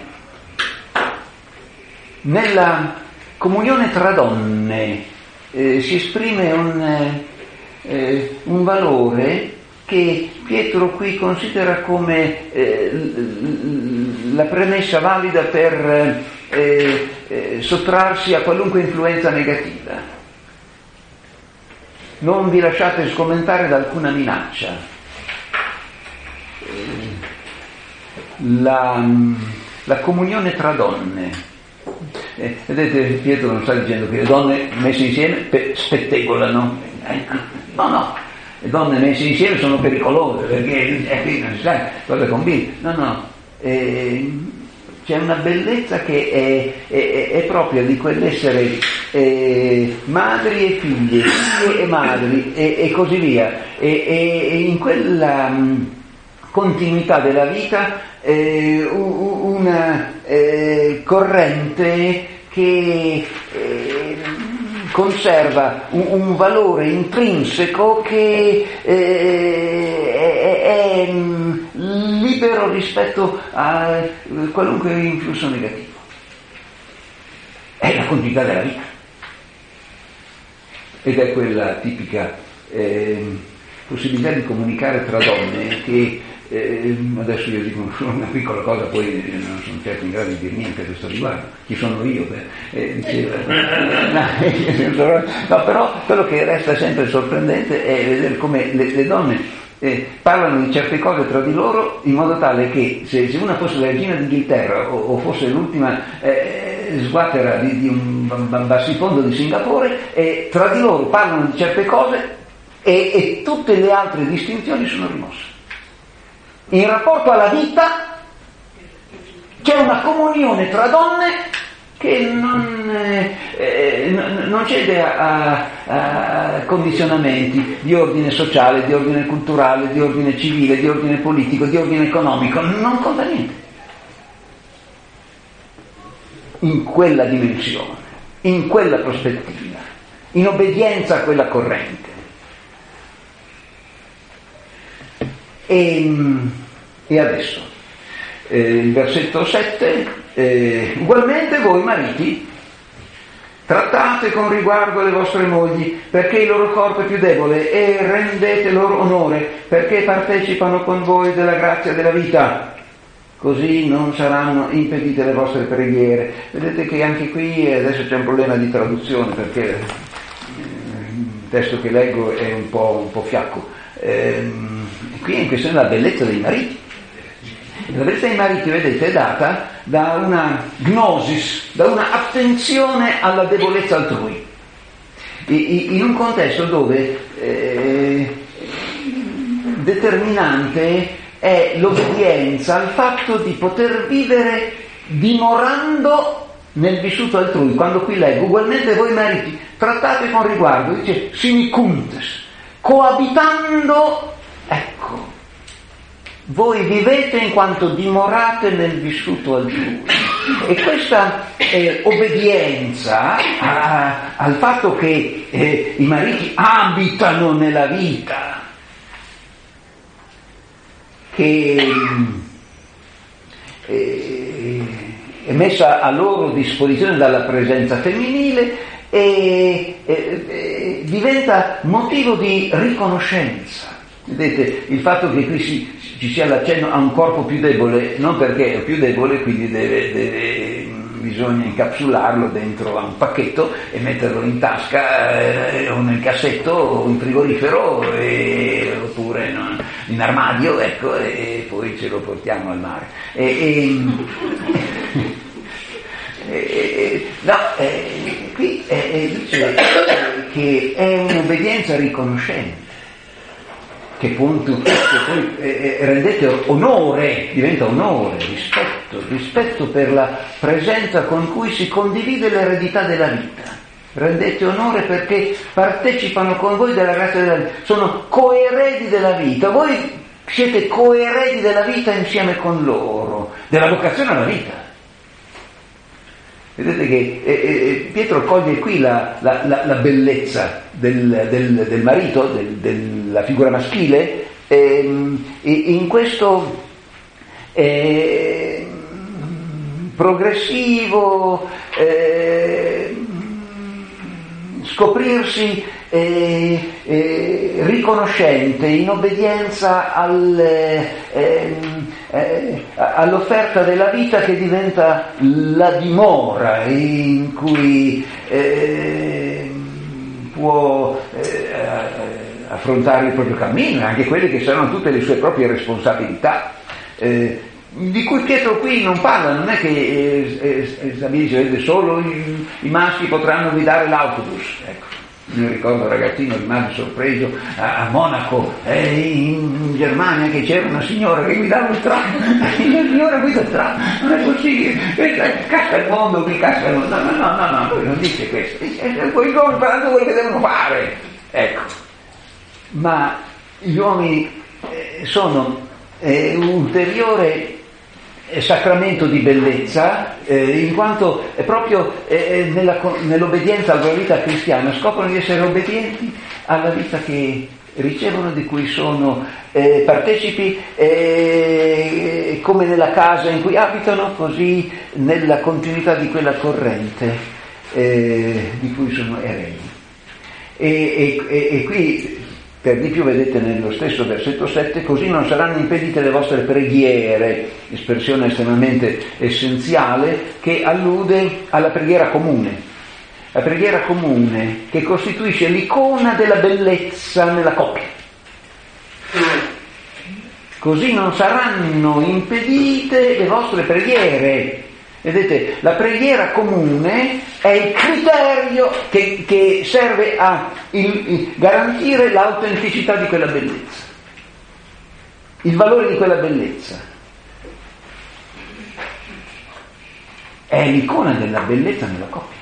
Nella comunione tra donne eh, si esprime un, eh, un valore che Pietro qui considera come eh, la premessa valida per eh, eh, sottrarsi a qualunque influenza negativa. Non vi lasciate sgomentare da alcuna minaccia. La, la comunione tra donne. Eh, vedete, Pietro non sta dicendo che le donne messe insieme pe- spettegolano. No, no. Le donne messe insieme sono pericolose perché eh, qui non si sa cosa combina. No, no, eh, c'è una bellezza che è, è, è propria di quell'essere eh, madri e figlie, figlie e madri e, e così via. E, e, e in quella mh, continuità della vita eh, una eh, corrente che eh, conserva un, un valore intrinseco che eh, è, è, è libero rispetto a qualunque influsso negativo. È la continuità della vita. Ed è quella tipica eh, possibilità di comunicare tra donne che eh, adesso io dico una piccola cosa, poi non sono certo in grado di dire niente a questo riguardo. Chi sono io? Per, eh, diceva, no, no, però quello che resta sempre sorprendente è vedere come le, le donne eh, parlano di certe cose tra di loro in modo tale che se, se una fosse la regina d'Inghilterra o, o fosse l'ultima eh, sguattera di, di un bassifondo di Singapore, eh, tra di loro parlano di certe cose e, e tutte le altre distinzioni sono rimosse. In rapporto alla vita c'è una comunione tra donne che non, eh, non cede a, a, a condizionamenti di ordine sociale, di ordine culturale, di ordine civile, di ordine politico, di ordine economico, non conta niente. In quella dimensione, in quella prospettiva, in obbedienza a quella corrente. E, e adesso eh, il versetto sette, eh, ugualmente voi mariti trattate con riguardo alle vostre mogli perché il loro corpo è più debole e rendete loro onore perché partecipano con voi della grazia della vita, così non saranno impedite le vostre preghiere. Vedete che anche qui adesso c'è un problema di traduzione perché il testo che leggo è un po', un po' fiacco. Ehm, qui è in questione la bellezza dei mariti. La bellezza dei mariti, vedete, è data da una gnosis, da una attenzione alla debolezza altrui, in un contesto dove eh, determinante è l'obbedienza al fatto di poter vivere dimorando nel vissuto altrui. Quando qui leggo, ugualmente voi mariti trattate con riguardo, dice sinicuntes, coabitando, ecco, voi vivete in quanto dimorate nel vissuto altrui. E questa eh, obbedienza a, al fatto che eh, i mariti abitano nella vita, che eh, è messa a loro disposizione dalla presenza femminile, e, e, e diventa motivo di riconoscenza. Vedete, il fatto che qui si, ci sia l'accenno a un corpo più debole, non perché è più debole, quindi deve, deve, bisogna incapsularlo dentro a un pacchetto e metterlo in tasca eh, o nel cassetto o in frigorifero e, oppure no, in armadio, ecco, e poi ce lo portiamo al mare. E, e, e, no, eh, qui eh, dice che è un'obbedienza riconoscente. Che punto, che poi eh, rendete onore, diventa onore, rispetto, rispetto per la presenza con cui si condivide l'eredità della vita. Rendete onore perché partecipano con voi della grazia della vita, sono coeredi della vita, voi siete coeredi della vita insieme con loro, della vocazione alla vita. Vedete che eh, eh, Pietro coglie qui la, la, la, la bellezza del, del, del marito, del, della figura maschile, ehm, in questo eh, progressivo eh, scoprirsi eh, eh, riconoscente in obbedienza al, eh, eh, all'offerta della vita che diventa la dimora in cui eh, può eh, affrontare il proprio cammino e anche quelle che saranno tutte le sue proprie responsabilità, eh, di cui Pietro qui non parla. Non è che eh, eh, stabilisce solo i, i maschi potranno guidare l'autobus, ecco. Io ricordo un ragazzino rimase sorpreso a, a Monaco, eh, in Germania, che c'era una signora che guidava il tram. La signora guida il tram, non è possibile, casca il mondo, qui casca il mondo. No, no, no, no, lui non dice questo, dice poi loro imparando quello che devono fare, ecco. Ma gli uomini eh, sono eh, un ulteriore sacramento di bellezza, eh, in quanto è proprio eh, nella, nell'obbedienza alla vita cristiana scoprono di essere obbedienti alla vita che ricevono, di cui sono eh, partecipi, eh, come nella casa in cui abitano, così nella continuità di quella corrente eh, di cui sono eredi. E, e, e qui per di più vedete nello stesso versetto sette: così non saranno impedite le vostre preghiere, espressione estremamente essenziale che allude alla preghiera comune. La preghiera comune che costituisce l'icona della bellezza nella coppia. Così non saranno impedite le vostre preghiere. Vedete, la preghiera comune è il criterio che, che serve a il, il, garantire l'autenticità di quella bellezza, il valore di quella bellezza. È l'icona della bellezza nella coppia.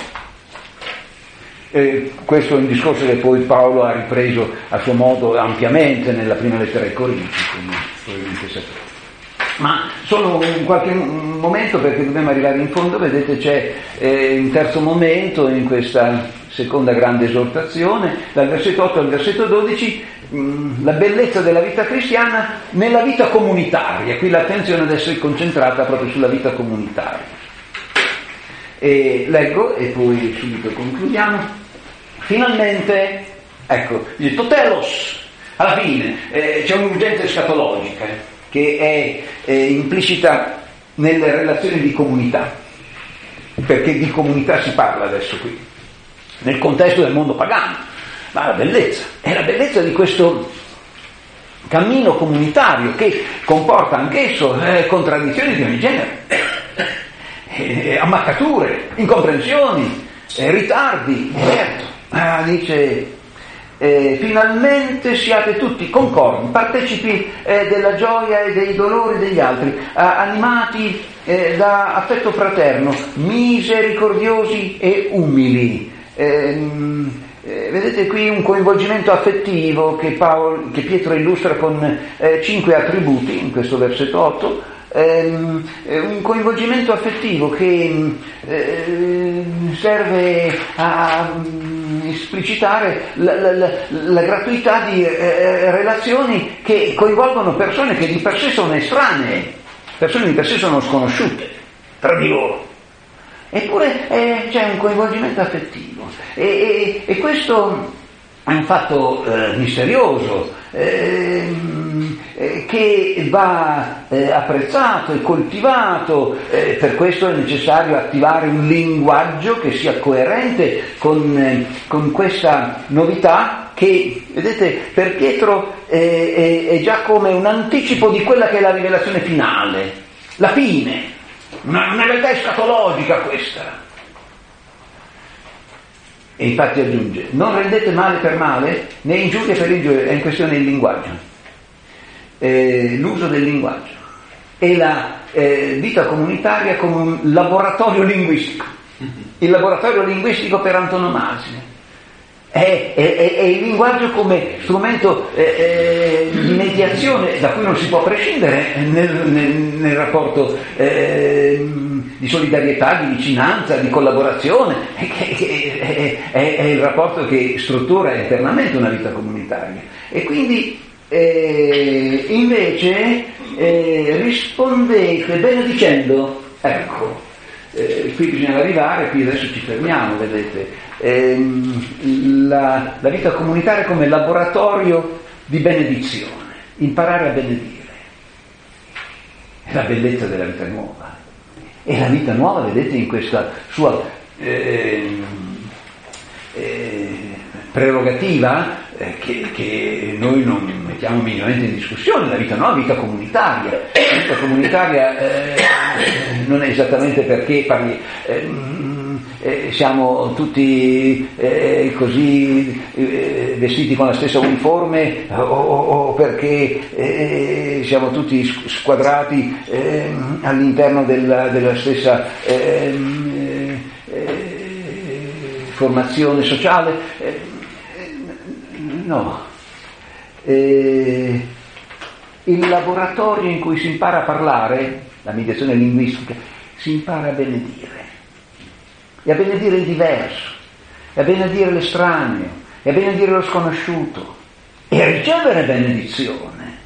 Eh, questo è un discorso che poi Paolo ha ripreso a suo modo ampiamente nella prima lettera ai Corinzi, come probabilmente sapete. Ma solo in qualche momento, perché dobbiamo arrivare in fondo. Vedete, c'è eh, un terzo momento in questa seconda grande esortazione, dal versetto otto al versetto dodici, mh, la bellezza della vita cristiana nella vita comunitaria. Qui l'attenzione deve essere concentrata proprio sulla vita comunitaria. E leggo e poi subito concludiamo. Finalmente, ecco, dice totelos, alla fine eh, c'è un'urgenza escatologica che è eh, implicita nelle relazioni di comunità, perché di comunità si parla adesso qui, nel contesto del mondo pagano. Ma la bellezza, è la bellezza di questo cammino comunitario che comporta anch'esso eh, contraddizioni di ogni genere, eh, ammaccature, incomprensioni, eh, ritardi, certo. Ah, dice... Eh, finalmente siate tutti concordi, partecipi eh, della gioia e dei dolori degli altri, eh, animati eh, da affetto fraterno, misericordiosi e umili, eh, Eh, vedete qui un coinvolgimento affettivo che, Paolo, che Pietro illustra con eh, cinque attributi in questo versetto otto, ehm, un coinvolgimento affettivo che eh, serve a um, esplicitare la, la, la, la gratuità di eh, relazioni che coinvolgono persone che di per sé sono estranee, persone di per sé sono sconosciute tra di loro. Eppure eh, c'è un coinvolgimento affettivo e, e, e questo è un fatto eh, misterioso eh, eh, che va eh, apprezzato e coltivato, eh, per questo è necessario attivare un linguaggio che sia coerente con, eh, con questa novità che, vedete, per Pietro eh, è, è già come un anticipo di quella che è la rivelazione finale, la fine. Una, una realtà escatologica questa. E infatti aggiunge: non rendete male per male, né ingiuria per ingiuria. È in questione il linguaggio, eh, l'uso del linguaggio e la eh, vita comunitaria come un laboratorio linguistico, il laboratorio linguistico per antonomasia. È, è, è il linguaggio come strumento eh, di mediazione da cui non si può prescindere nel, nel, nel rapporto eh, di solidarietà, di vicinanza, di collaborazione, è, è, è, è il rapporto che struttura internamente una vita comunitaria. E quindi eh, invece eh, rispondete benedicendo, ecco, eh, qui bisogna arrivare, qui adesso ci fermiamo, vedete. La, la vita comunitaria come laboratorio di benedizione, imparare a benedire, è la bellezza della vita nuova, e la vita nuova, vedete, in questa sua eh, eh, prerogativa eh, che, che noi non mettiamo minimamente in discussione, la vita nuova, la vita comunitaria. La vita comunitaria eh, non è esattamente perché parli eh, Eh, siamo tutti eh, così eh, vestiti con la stessa uniforme o, o, o perché eh, siamo tutti squadrati eh, all'interno della, della stessa eh, eh, formazione sociale. Eh, no. Eh, il laboratorio in cui si impara a parlare, la mediazione linguistica, si impara a benedire. E a benedire il diverso, e a benedire l'estraneo, e a benedire lo sconosciuto, e a ricevere benedizione.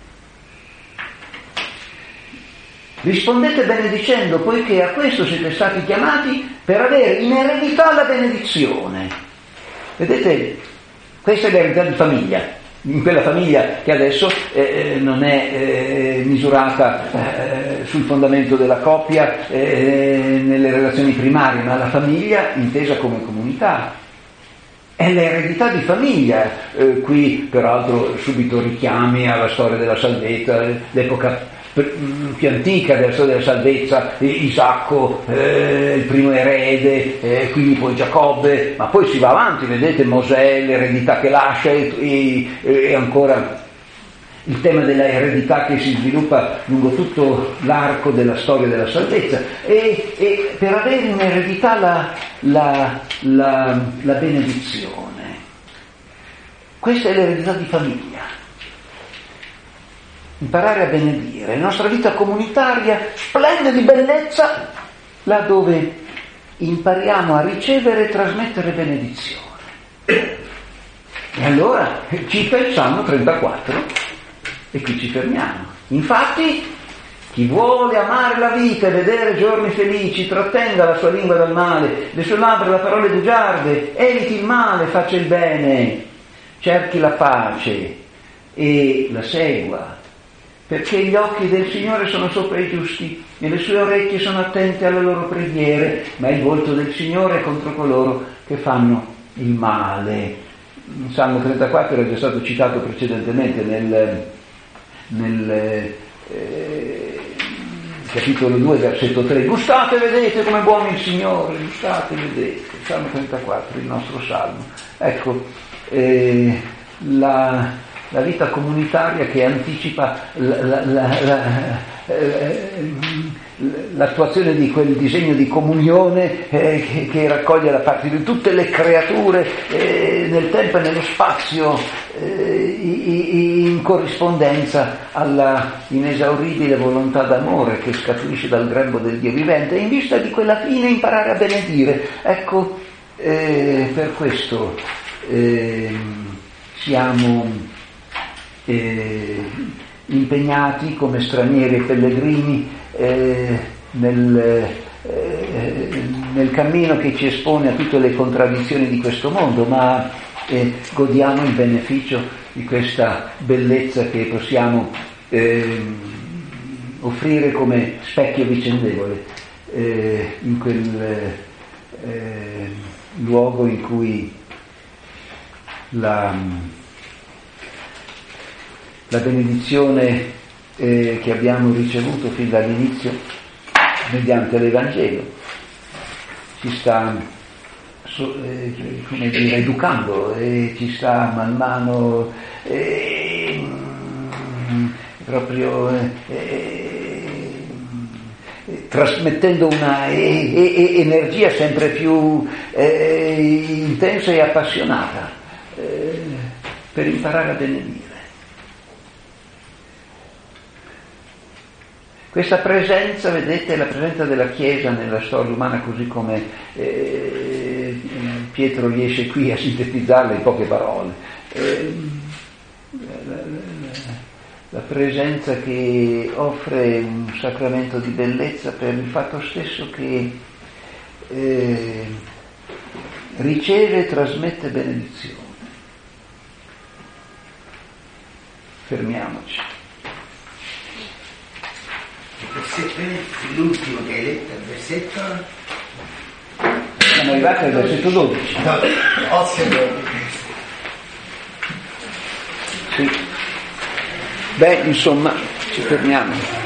Rispondete benedicendo, poiché a questo siete stati chiamati per avere in eredità la benedizione. Vedete, questa è l'eredità di famiglia. In quella famiglia che adesso eh, non è eh, misurata eh, sul fondamento della coppia eh, nelle relazioni primarie, ma la famiglia intesa come comunità. È l'eredità di famiglia. Eh, qui peraltro subito richiami alla storia della salvezza, l'epoca più antica della storia della salvezza, Isacco, eh, il primo erede, eh, quindi poi Giacobbe, ma poi si va avanti, vedete Mosè, l'eredità che lascia e, e, e ancora il tema della eredità che si sviluppa lungo tutto l'arco della storia della salvezza e, e per avere in eredità la, la, la, la benedizione. Questa è l'eredità di famiglia. Imparare a benedire. La nostra vita comunitaria splende di bellezza là dove impariamo a ricevere e trasmettere benedizione. E allora cita il Salmo trentaquattro e qui ci fermiamo. Infatti, chi vuole amare la vita e vedere giorni felici, trattenga la sua lingua dal male, le sue labbra da parole bugiarde, eviti il male, faccia il bene, cerchi la pace e la segua. Perché gli occhi del Signore sono sopra i giusti e le sue orecchie sono attente alle loro preghiere, ma il volto del Signore è contro coloro che fanno il male. Il Salmo trentaquattro era già stato citato precedentemente nel, nel eh, capitolo due, versetto tre. Gustate e vedete come è buono il Signore, gustate e vedete. Salmo trentaquattro, il nostro Salmo. Ecco, eh, la... la vita comunitaria che anticipa la, la, la, la, l'attuazione di quel disegno di comunione eh, che, che raccoglie da parte di tutte le creature eh, nel tempo e nello spazio eh, in corrispondenza alla inesauribile volontà d'amore che scaturisce dal grembo del Dio vivente, e in vista di quella fine imparare a benedire. Ecco, eh, per questo eh, siamo eh, impegnati come stranieri e pellegrini Eh, nel, eh, nel cammino che ci espone a tutte le contraddizioni di questo mondo, ma eh, godiamo il beneficio di questa bellezza che possiamo eh, offrire come specchio vicendevole eh, in quel eh, luogo in cui la, la benedizione Eh, che abbiamo ricevuto fin dall'inizio mediante l'Evangelo ci sta so, eh, come dire, educando e ci sta man mano eh, proprio eh, eh, trasmettendo una eh, eh, energia sempre più eh, intensa e appassionata eh, per imparare a benedire. Questa presenza, vedete, la presenza della Chiesa nella storia umana, così come eh, Pietro riesce qui a sintetizzarla in poche parole, eh, la, la, la presenza che offre un sacramento di bellezza per il fatto stesso che eh, riceve e trasmette benedizione. Fermiamoci. L'ultimo che hai letto, il versetto. Siamo arrivati al versetto dodici. Sì. Beh, insomma, ci fermiamo.